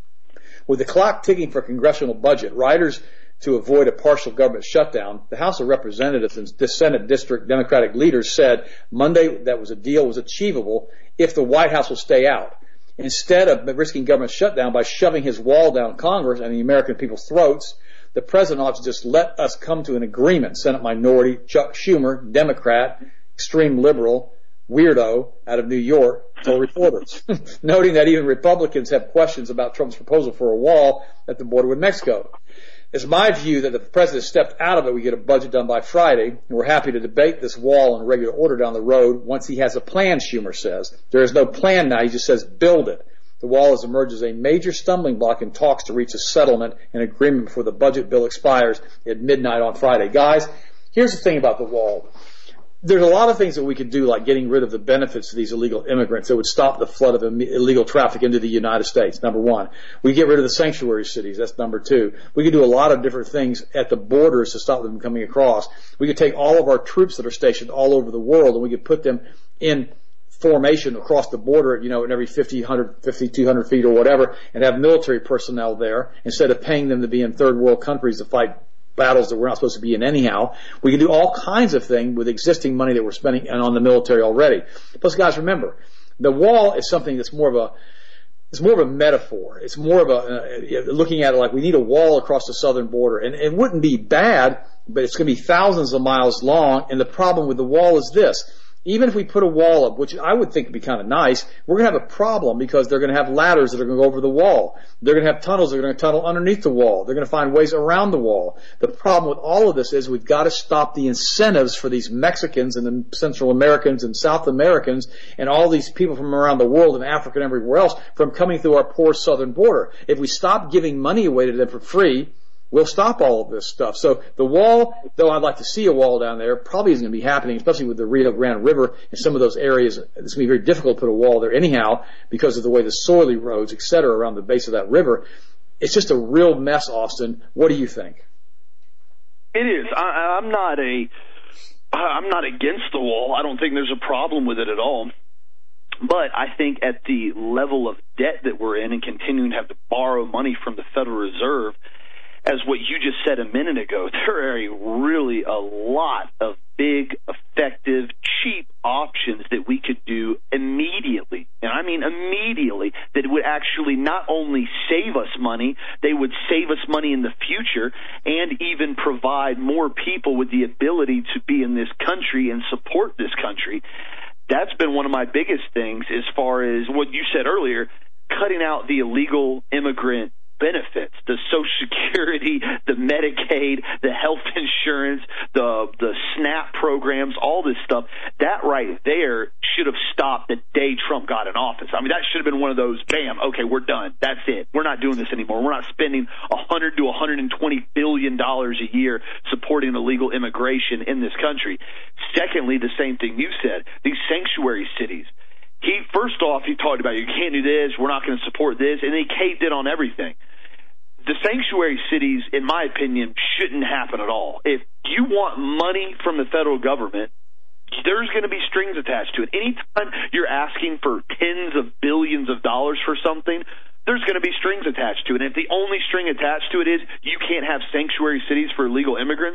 With the clock ticking for congressional budget, riders to avoid a partial government shutdown, the House of Representatives and the Senate district Democratic leaders said Monday that was a deal was achievable if the White House will stay out. Instead of risking government shutdown by shoving his wall down Congress and the American people's throats, the president ought to just let us come to an agreement. Senate minority Chuck Schumer, Democrat, extreme liberal, weirdo out of New York, told reporters, noting that even Republicans have questions about Trump's proposal for a wall at the border with Mexico. It's my view that if the president stepped out of it, we get a budget done by Friday, and we're happy to debate this wall in regular order down the road once he has a plan, Schumer says. There is no plan now. He just says build it. The wall has emerged as a major stumbling block in talks to reach a settlement and agreement before the budget bill expires at midnight on Friday. Guys, here's the thing about the wall. There's a lot of things that we could do, like getting rid of the benefits of these illegal immigrants that would stop the flood of illegal traffic into the United States, number one. We get rid of the sanctuary cities, that's number two. We could do a lot of different things at the borders to stop them coming across. We could take all of our troops that are stationed all over the world and we could put them in formation across the border, you know, in every fifty, one hundred, fifty, two hundred feet or whatever, and have military personnel there instead of paying them to be in third world countries to fight battles that we're not supposed to be in anyhow. We can do all kinds of things with existing money that we're spending on the military already. Plus, guys, remember, the wall is something that's more of a it's more of a metaphor. It's more of a uh, looking at it like we need a wall across the southern border, and it wouldn't be bad, but it's going to be thousands of miles long. And the problem with the wall is this: even if we put a wall up, which I would think would be kind of nice, we're going to have a problem because they're going to have ladders that are going to go over the wall. They're going to have tunnels that are going to tunnel underneath the wall. They're going to find ways around the wall. The problem with all of this is we've got to stop the incentives for these Mexicans and the Central Americans and South Americans and all these people from around the world and Africa and everywhere else from coming through our poor southern border. If we stop giving money away to them for free, we'll stop all of this stuff. So the wall, though I'd like to see a wall down there, probably isn't going to be happening, especially with the Rio Grande River and some of those areas. It's going to be very difficult to put a wall there anyhow because of the way the soil erodes, et cetera, around the base of that river. It's just a real mess, Austin. What do you think? It is. I, I'm not a, I'm not against the wall. I don't think there's a problem with it at all. But I think at the level of debt that we're in and continuing to have to borrow money from the Federal Reserve, as what you just said a minute ago, there are really a lot of big, effective, cheap options that we could do immediately, and I mean immediately, that would actually not only save us money, they would save us money in the future and even provide more people with the ability to be in this country and support this country. That's been one of my biggest things as far as what you said earlier, cutting out the illegal immigrant benefits, the Social Security, the Medicaid, the health insurance, the the SNAP programs, all this stuff. That right there should have stopped the day Trump got in office. I mean, that should have been one of those, bam, okay, we're done. That's it. We're not doing this anymore. We're not spending one hundred to one hundred twenty billion dollars a year supporting illegal immigration in this country. Secondly, the same thing you said, these sanctuary cities. He, first off, he talked about, you can't do this, we're not going to support this, and he caved in on everything. The sanctuary cities, in my opinion, shouldn't happen at all. If you want money from the federal government, there's going to be strings attached to it. Anytime you're asking for tens of billions of dollars for something, there's going to be strings attached to it. And if the only string attached to it is you can't have sanctuary cities for illegal immigrants,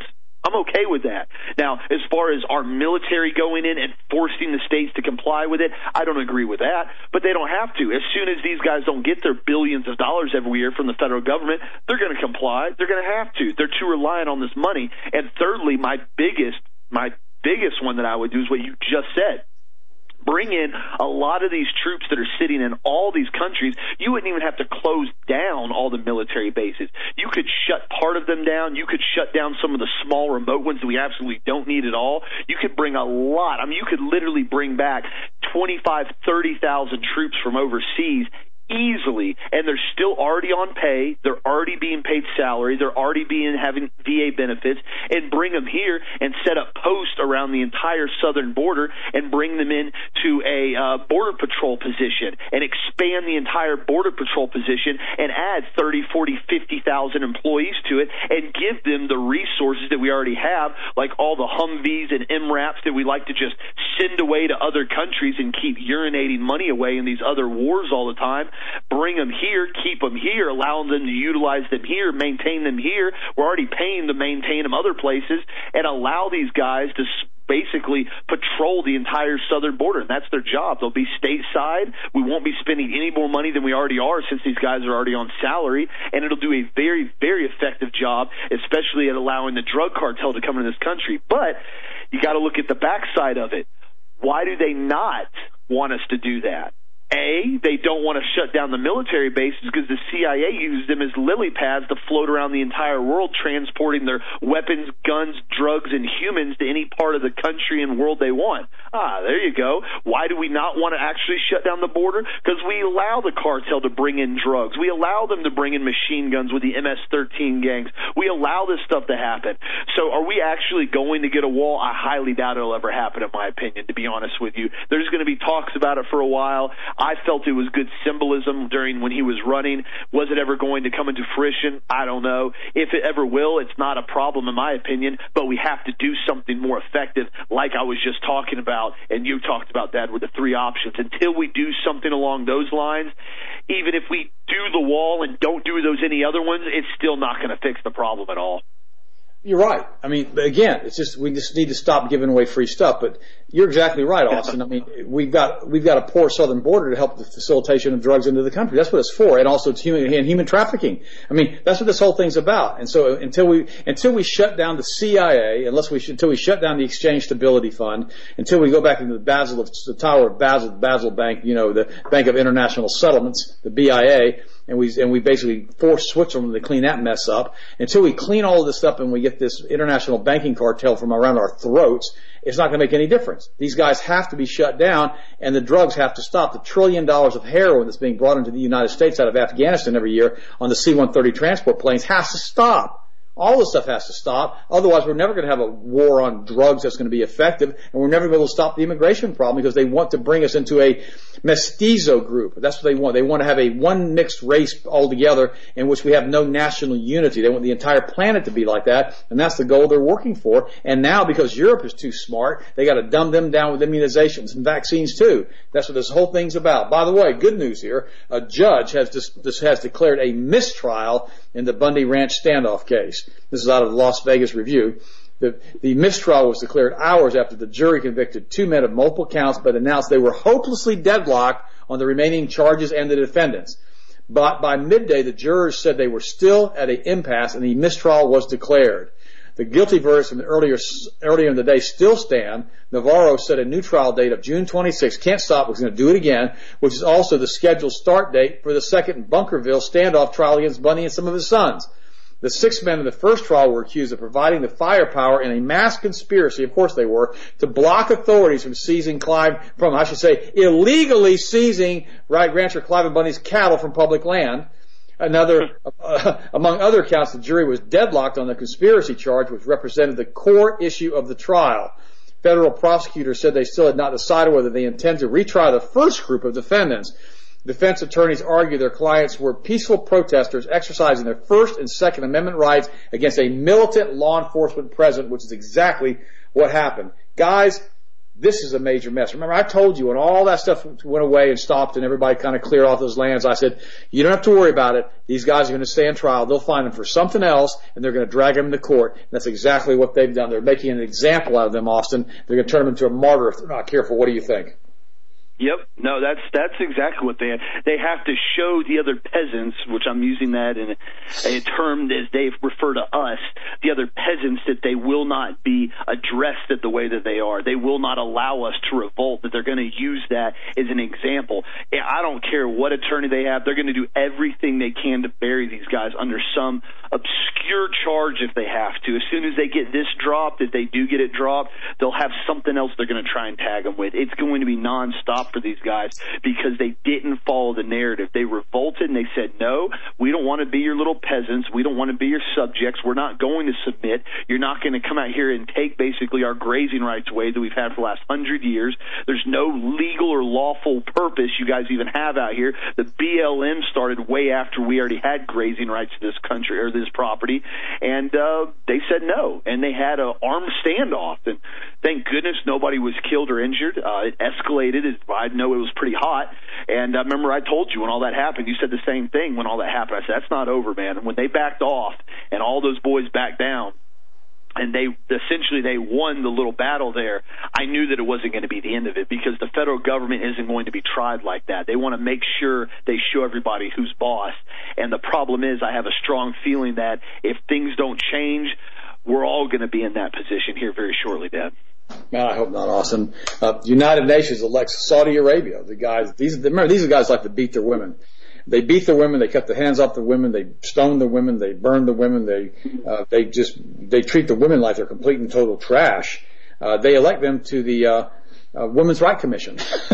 I'm okay with that. Now, as far as our military going in and forcing the states to comply with it, I don't agree with that, but they don't have to. As soon as these guys don't get their billions of dollars every year from the federal government, they're going to comply. They're going to have to. They're too reliant on this money. And thirdly, my biggest, my biggest one that I would do is what you just said. Bring in a lot of these troops that are sitting in all these countries. You wouldn't even have to close down all the military bases. You could shut part of them down. You could shut down some of the small remote ones that we absolutely don't need at all. You could bring a lot. I mean, you could literally bring back twenty-five, thirty thousand troops from overseas easily, and they're still already on pay. They're already being paid salary. They're already being having V A benefits, and bring them here and set up posts around the entire southern border and bring them in to a uh, border patrol position and expand the entire border patrol position and add thirty, forty, fifty thousand employees to it and give them the resources that we already have, like all the Humvees and M RAPs that we like to just send away to other countries and keep urinating money away in these other wars all the time. Bring them here, keep them here, allow them to utilize them here, maintain them here. We're already paying to maintain them other places, and allow these guys to basically patrol the entire southern border, and that's their job. They'll be stateside. We won't be spending any more money than we already are, since these guys are already on salary, and it'll do a very, very effective job, especially at allowing the drug cartel to come into this country. But you got to look at the backside of it. Why do they not want us to do that? A, they don't want to shut down the military bases because the C I A uses them as lily pads to float around the entire world, transporting their weapons, guns, drugs, and humans to any part of the country and world they want. Ah, there you go. Why do we not want to actually shut down the border? Because we allow the cartel to bring in drugs. We allow them to bring in machine guns with the M S thirteen gangs. We allow this stuff to happen. So are we actually going to get a wall? I highly doubt it'll ever happen, in my opinion, to be honest with you. There's going to be talks about it for a while. I felt it was good symbolism during when he was running. Was it ever going to come into fruition? I don't know. If it ever will, it's not a problem in my opinion, but we have to do something more effective, like I was just talking about, and you talked about that with the three options. Until we do something along those lines, even if we do the wall and don't do those any other ones, it's still not going to fix the problem at all. You're right. I mean, again, it's just we just need to stop giving away free stuff. But you're exactly right, Austin. I mean, we've got we've got a poor southern border to help the facilitation of drugs into the country. That's what it's for, and also it's human and human trafficking. I mean, that's what this whole thing's about. And so until we until we shut down the C I A, unless we until we shut down the Exchange Stability Fund, until we go back into the Basel of the Tower of Basel, Basel Bank, you know, the Bank of International Settlements, the B I A. And we and we basically force Switzerland to clean that mess up. Until we clean all of this up and we get this international banking cartel from around our throats, it's not going to make any difference. These guys have to be shut down, and the drugs have to stop. The trillion dollars of heroin that's being brought into the United States out of Afghanistan every year on the C one thirty transport planes has to stop. All this stuff has to stop. Otherwise, we're never going to have a war on drugs that's going to be effective, and we're never going to be able to stop the immigration problem because they want to bring us into a mestizo group. That's what they want. They want to have a one mixed race altogether in which we have no national unity. They want the entire planet to be like that, and that's the goal they're working for. And now, because Europe is too smart, they got to dumb them down with immunizations and vaccines too. That's what this whole thing's about. By the way, good news here. A judge has just, this has declared a mistrial in the Bundy Ranch standoff case. This is out of the Las Vegas Review. The, the mistrial was declared hours after the jury convicted two men of multiple counts, but announced they were hopelessly deadlocked on the remaining charges and the defendants. But by midday, the jurors said they were still at an impasse, and the mistrial was declared. The guilty verdicts from the earlier earlier in the day still stand. Navarro set a new trial date of June twenty-sixth. Can't stop. We're going to do it again, which is also the scheduled start date for the second Bunkerville standoff trial against Bundy and some of his sons. The six men in the first trial were accused of providing the firepower in a mass conspiracy, of course they were, to block authorities from seizing Clive, from, I should say, illegally seizing right rancher Clive Bundy's cattle from public land. Another, uh, among other counts, the jury was deadlocked on the conspiracy charge, which represented the core issue of the trial. Federal prosecutors said they still had not decided whether they intend to retry the first group of defendants. Defense attorneys argue their clients were peaceful protesters exercising their First and Second Amendment rights against a militant law enforcement presence, which is exactly what happened. Guys, this is a major mess. Remember, I told you when all that stuff went away and stopped and everybody kind of cleared off those lands, I said, you don't have to worry about it. These guys are going to stay on trial. They'll find them for something else, and they're going to drag them into court. And that's exactly what they've done. They're making an example out of them, Austin. They're going to turn them into a martyr if they're not careful. What do you think? Yep. No, that's that's exactly what they they have to show the other peasants, which I'm using that in a, a term as they refer to us, the other peasants, that they will not be addressed the way that they are. They will not allow us to revolt, that they're going to use that as an example. I don't care what attorney they have. They're going to do everything they can to bury these guys under some obscure charge if they have to. As soon as they get this dropped, if they do get it dropped, they'll have something else they're going to try and tag them with. It's going to be nonstop for these guys because they didn't follow the narrative. They revolted and they said, no, we don't want to be your little peasants. We don't want to be your subjects. We're not going to submit. You're not going to come out here and take basically our grazing rights away that we've had for the last hundred years. There's no legal or lawful purpose you guys even have out here. The B L M started way after we already had grazing rights to this country or this property, and uh, they said no, and they had an armed standoff, and thank goodness nobody was killed or injured. Uh, it escalated. I know it was pretty hot, and I remember I told you when all that happened, you said the same thing when all that happened. I said, that's not over, man. And when they backed off and all those boys backed down, and they essentially they won the little battle there, I knew that it wasn't going to be the end of it because the federal government isn't going to be tried like that. They want to make sure they show everybody who's boss. And the problem is I have a strong feeling that if things don't change, we're all going to be in that position here very shortly, Dad. Man, I hope not, Austin. Uh, United Nations elects Saudi Arabia. The guys, these, remember, these are guys like to beat their women. They beat the women. They cut the hands off the women. They stone the women. They burn the women. They, uh, they just, they treat the women like they're complete and total trash. Uh, they elect them to the, uh, uh Women's Rights Commission.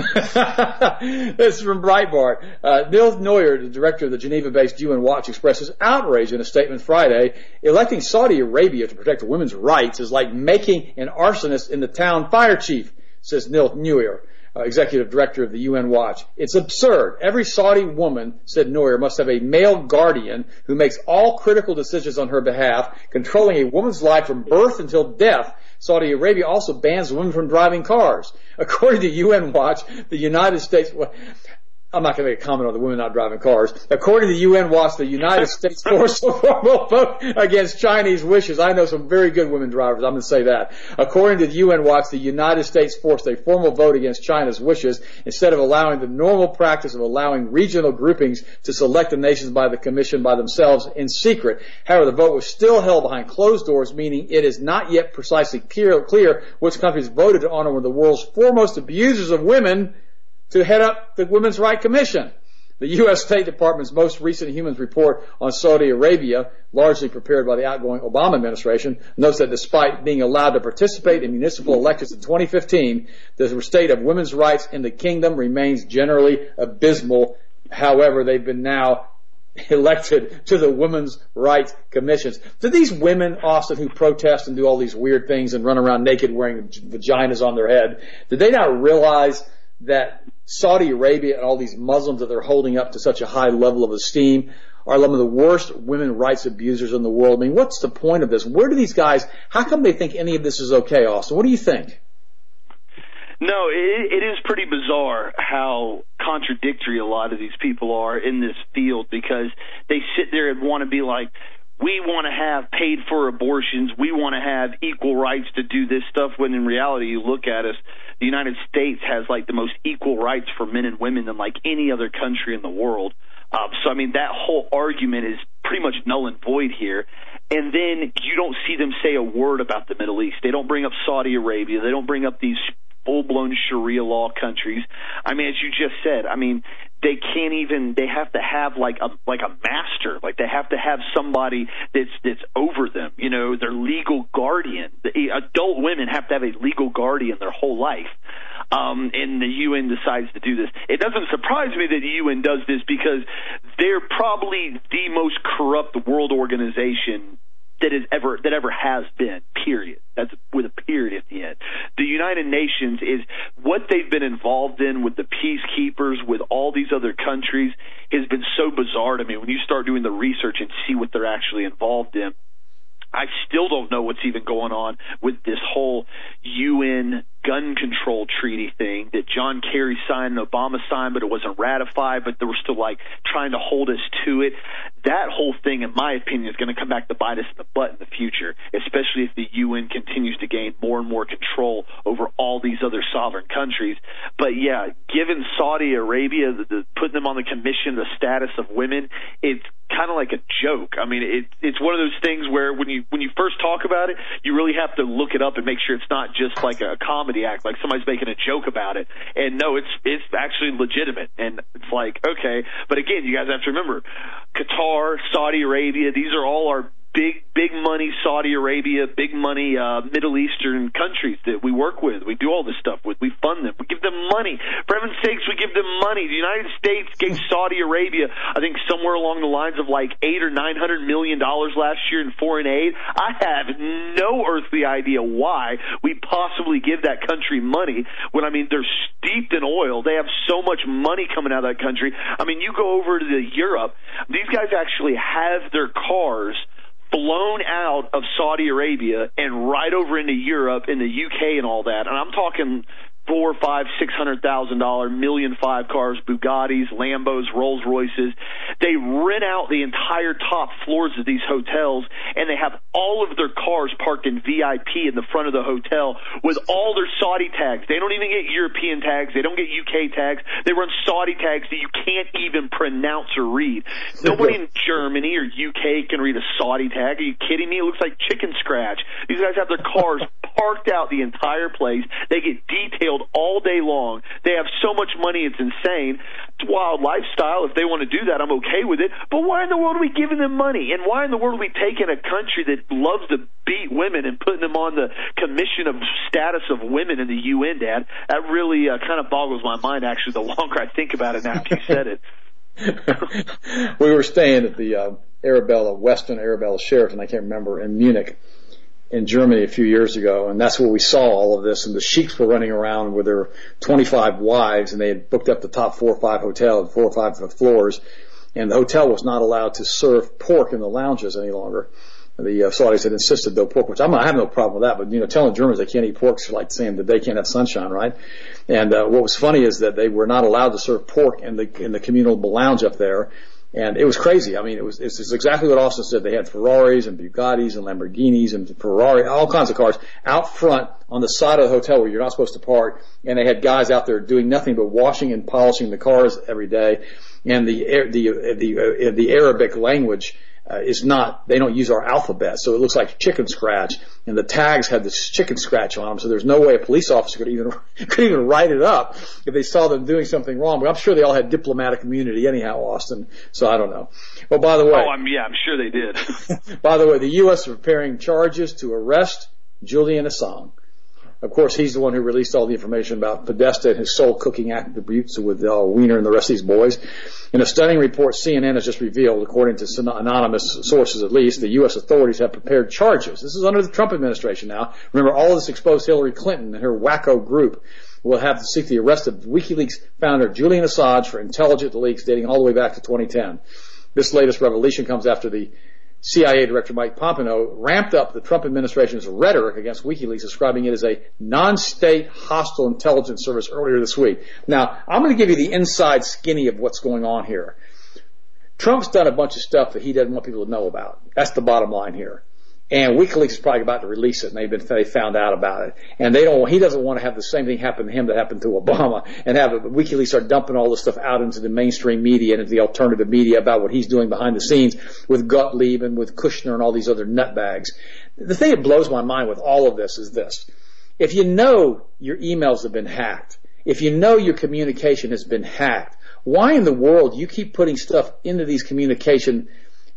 This is from Breitbart. Uh, Nils Neuer, the director of the Geneva-based U N Watch, expresses outrage in a statement Friday. Electing Saudi Arabia to protect women's rights is like making an arsonist in the town fire chief, says Nils Neuer, uh, executive director of the U N Watch. It's absurd. Every Saudi woman, said Neuer, must have a male guardian who makes all critical decisions on her behalf, controlling a woman's life from birth until death. Saudi Arabia also bans women from driving cars. According to U N Watch, the United States... Well, I'm not going to make a comment on the women not driving cars. According to U N Watch, the United States forced a formal vote against Chinese wishes. I know some very good women drivers. I'm going to say that. According to the U N Watch, the United States forced a formal vote against China's wishes instead of allowing the normal practice of allowing regional groupings to select the nations by the Commission by themselves in secret. However, the vote was still held behind closed doors, meaning it is not yet precisely clear, clear which countries voted to honor one of the world's foremost abusers of women to head up the Women's Rights Commission. The U S State Department's most recent Human report on Saudi Arabia, largely prepared by the outgoing Obama administration, notes that despite being allowed to participate in municipal elections in twenty fifteen, the state of women's rights in the kingdom remains generally abysmal. However, they've been now elected to the Women's Rights Commissions. Do these women, Austin, who protest and do all these weird things and run around naked wearing vaginas on their head, did they not realize that Saudi Arabia and all these Muslims that they're holding up to such a high level of esteem are some of the worst women rights abusers in the world? I mean, what's the point of this? Where do these guys, how come they think any of this is okay, Austin? What do you think? No, it, it is pretty bizarre how contradictory a lot of these people are in this field, because they sit there and want to be like, we want to have paid for abortions, we want to have equal rights to do this stuff, when in reality you look at us, the United States has like the most equal rights for men and women than like any other country in the world. Um, so, I mean, that whole argument is pretty much null and void here. And then you don't see them say a word about the Middle East. They don't bring up Saudi Arabia. They don't bring up these full-blown Sharia law countries. I mean, as you just said, I mean, they can't even, they have to have like a like a master. Like they have to have somebody that's that's over them, you know, their legal guardian. The adult women have to have a legal guardian their whole life. Um, and the U N decides to do this. It doesn't surprise me that the U N does this, because they're probably the most corrupt world organization that is ever that ever has been, period. That's with a period at the end. The United Nations is what they've been involved in with the peacekeepers, with all these other countries, has been so bizarre to me. When you start doing the research and see what they're actually involved in, I still don't know what's even going on with this whole U N gun control treaty thing that John Kerry signed and Obama signed, but it wasn't ratified, but they were still like trying to hold us to it. That whole thing, in my opinion, is going to come back to bite us in the butt in the future, especially if the U N continues to gain more and more control over all these other sovereign countries. But yeah, given Saudi Arabia, the, the, putting them on the commission, the status of women, it's kind of like a joke. I mean, it, it's one of those things where when you when you first talk about it, you really have to look it up and make sure it's not just like a comedy act, like somebody's making a joke about it. And no, it's it's actually legitimate. And it's like, okay, but again, you guys have to remember, Qatar, Saudi Arabia, these are all our big, big money Saudi Arabia, big money uh, Middle Eastern countries that we work with. We do all this stuff with. We fund them. We give them money. For heaven's sakes, we give them money. The United States gave Saudi Arabia, I think, somewhere along the lines of like eight or nine hundred million dollars last year in foreign aid. I have no earthly idea why we possibly give that country money when, I mean, they're steeped in oil. They have so much money coming out of that country. I mean, you go over to the Europe, these guys actually have their cars blown out of Saudi Arabia and right over into Europe, in the U K and all that. And I'm talking four, five, six hundred thousand dollar, million five cars, Bugattis, Lambos, Rolls Royces. They rent out the entire top floors of these hotels, and they have all of their cars parked in V I P in the front of the hotel with all their Saudi tags. They don't even get European tags. They don't get U K tags. They run Saudi tags that you can't even pronounce or read. Nobody in Germany or U K can read a Saudi tag. Are you kidding me? It looks like chicken scratch. These guys have their cars parked out the entire place. They get detailed all day long. They have so much money, it's insane. It's a wild lifestyle. If they want to do that, I'm okay with it. But why in the world are we giving them money? And why in the world are we taking a country that loves to beat women and putting them on the commission of status of women in the U N, Dad? That really uh, kind of boggles my mind, actually, the longer I think about it now after you said it. We were staying at the uh, Arabella, Westin Arabella Sheraton, I can't remember, in Munich, in Germany a few years ago, and that's where we saw all of this, and the sheiks were running around with their twenty-five wives, and they had booked up the top four or five hotels, four or five floors, and the hotel was not allowed to serve pork in the lounges any longer. The uh, Saudis had insisted, though, pork, which I'm, I have no problem with that, but, you know, telling Germans they can't eat pork is like saying that they can't have sunshine, right? And uh, what was funny is that they were not allowed to serve pork in the in the communal lounge up there. And it was crazy. I mean, it was, it's, it's exactly what Austin said. They had Ferraris and Bugattis and Lamborghinis and Ferrari, all kinds of cars out front on the side of the hotel where you're not supposed to park. And they had guys out there doing nothing but washing and polishing the cars every day. And the, the, the, uh, the Arabic language, uh, is not, they don't use our alphabet. So it looks like chicken scratch. And the tags had this chicken scratch on them. So there's no way a police officer could even, could even write it up if they saw them doing something wrong. But I'm sure they all had diplomatic immunity anyhow, Austin. So I don't know. Well, by the way. Oh, I'm, yeah, I'm sure they did. By the way, the U S is preparing charges to arrest Julian Assange. Of course, he's the one who released all the information about Podesta and his soul cooking attributes with uh, Weiner and the rest of these boys. In a stunning report C N N has just revealed, according to anonymous sources at least, the U S authorities have prepared charges. This is under the Trump administration now. Remember, all of this exposed Hillary Clinton and her wacko group will have to seek the arrest of WikiLeaks founder Julian Assange for intelligent leaks dating all the way back to twenty ten. This latest revelation comes after the C I A Director Mike Pompeo ramped up the Trump administration's rhetoric against WikiLeaks, describing it as a non-state hostile intelligence service earlier this week. Now, I'm going to give you the inside skinny of what's going on here. Trump's done a bunch of stuff that he doesn't want people to know about. That's the bottom line here. And WikiLeaks is probably about to release it, and they've been they found out about it. And they don't. He doesn't want to have the same thing happen to him that happened to Obama, and have WikiLeaks start dumping all this stuff out into the mainstream media and into the alternative media about what he's doing behind the scenes with Gottlieb and with Kushner and all these other nutbags. The thing that blows my mind with all of this is this: if you know your emails have been hacked, if you know your communication has been hacked, why in the world do you keep putting stuff into these communication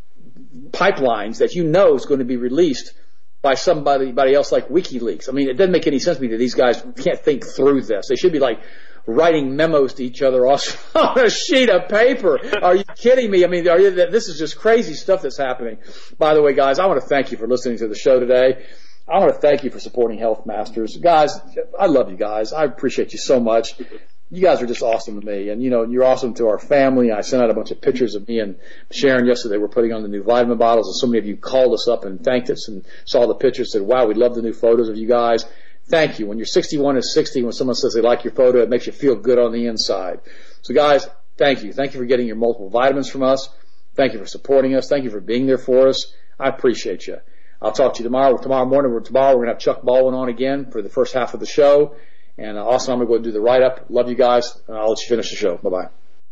pipelines that you know is going to be released by somebody, somebody else like WikiLeaks? I mean, it doesn't make any sense to me that these guys can't think through this. They should be like writing memos to each other on a sheet of paper. Are you kidding me? I mean, are you, this is just crazy stuff that's happening. By the way, guys, I want to thank you for listening to the show today. I want to thank you for supporting Health Masters. Guys, I love you guys. I appreciate you so much. You guys are just awesome to me, and you know, you're awesome to our family. I sent out a bunch of pictures of me and Sharon yesterday. We're putting on the new vitamin bottles, and so many of you called us up and thanked us and saw the pictures, said, wow, we love the new photos of you guys. thank you. When you're sixty-one is sixty, when someone says they like your photo, it makes you feel good on the inside. So, guys, thank you. Thank you for getting your multiple vitamins from us. Thank you for supporting us. Thank you for being there for us. I appreciate you. I'll talk to you tomorrow. Tomorrow morning, we're, tomorrow we're going to have Chuck Baldwin on again for the first half of the show. And uh, Austin, I'm going to go and do the write-up. Love you guys. Uh, I'll let you finish the show. Bye-bye.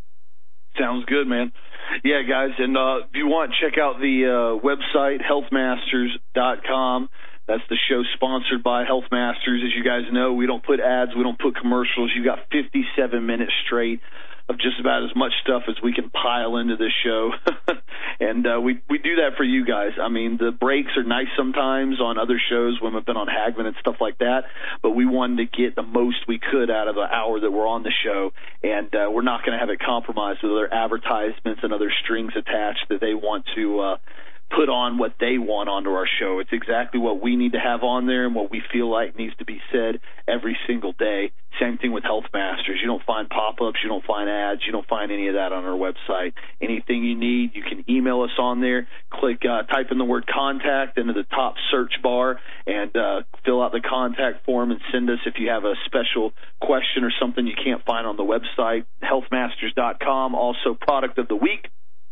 Sounds good, man. Yeah, guys, and uh, if you want, check out the uh, website, health masters dot com. That's the show sponsored by Health Masters. As you guys know, we don't put ads, we don't put commercials. You got fifty-seven minutes straight of just about as much stuff as we can pile into this show. and uh, we we do that for you guys. I mean, the breaks are nice sometimes on other shows when we've been on Hagman and stuff like that, but we wanted to get the most we could out of the hour that we're on the show, and uh, we're not going to have it compromised with other advertisements and other strings attached that they want to uh, put on what they want onto our show. It's exactly what we need to have on there and what we feel like needs to be said every single day. Same thing with Health Masters. You don't find pop-ups, you don't find ads, you don't find any of that on our website. Anything you need, you can email us on there. Click, uh, type in the word contact into the top search bar and uh, fill out the contact form and send us if you have a special question or something you can't find on the website. health masters dot com. Also, product of the week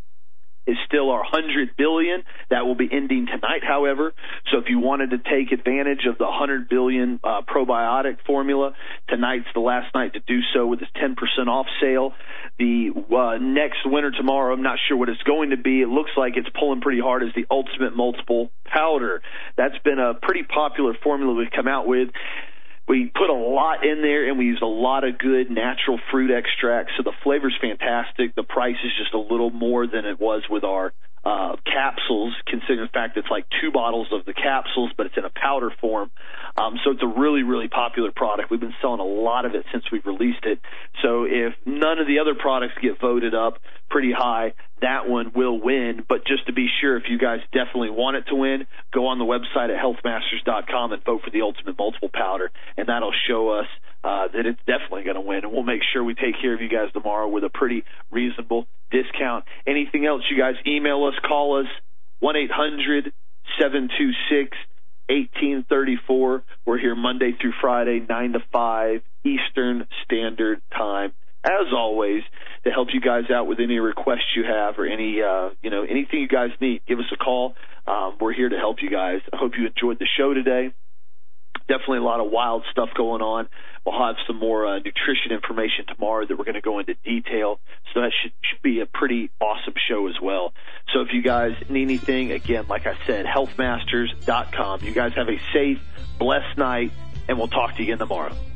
is still our one hundred billion. That will be ending tonight, however. So if you wanted to take advantage of the one hundred billion uh, probiotic formula, tonight's the last night to do so with this ten percent off sale. The uh, next winner tomorrow, I'm not sure what it's going to be. It looks like it's pulling pretty hard, is the Ultimate Multiple Powder. That's been a pretty popular formula we've come out with. We put a lot in there, and we use a lot of good natural fruit extracts, so the flavor's fantastic. The price is just a little more than it was with our uh, capsules, considering the fact it's like two bottles of the capsules, but it's in a powder form. Um, so it's a really, really popular product. We've been selling a lot of it since we've released it. So if none of the other products get voted up pretty high, that one will win. But just to be sure, if you guys definitely want it to win, go on the website at health masters dot com and vote for the Ultimate Multiple Powder, and that'll show us uh, that it's definitely going to win. And we'll make sure we take care of you guys tomorrow with a pretty reasonable discount. Anything else, you guys email us, call us, one eight hundred seven two six eighteen thirty-four. We're here Monday through Friday, nine to five Eastern Standard Time. As always, to help you guys out with any requests you have or any, uh, you know, anything you guys need, give us a call. Um, we're here to help you guys. I hope you enjoyed the show today. Definitely a lot of wild stuff going on. We'll have some more uh, nutrition information tomorrow that we're going to go into detail. So that should, should be a pretty awesome show as well. So if you guys need anything, again, like I said, health masters dot com. You guys have a safe, blessed night, and we'll talk to you again tomorrow.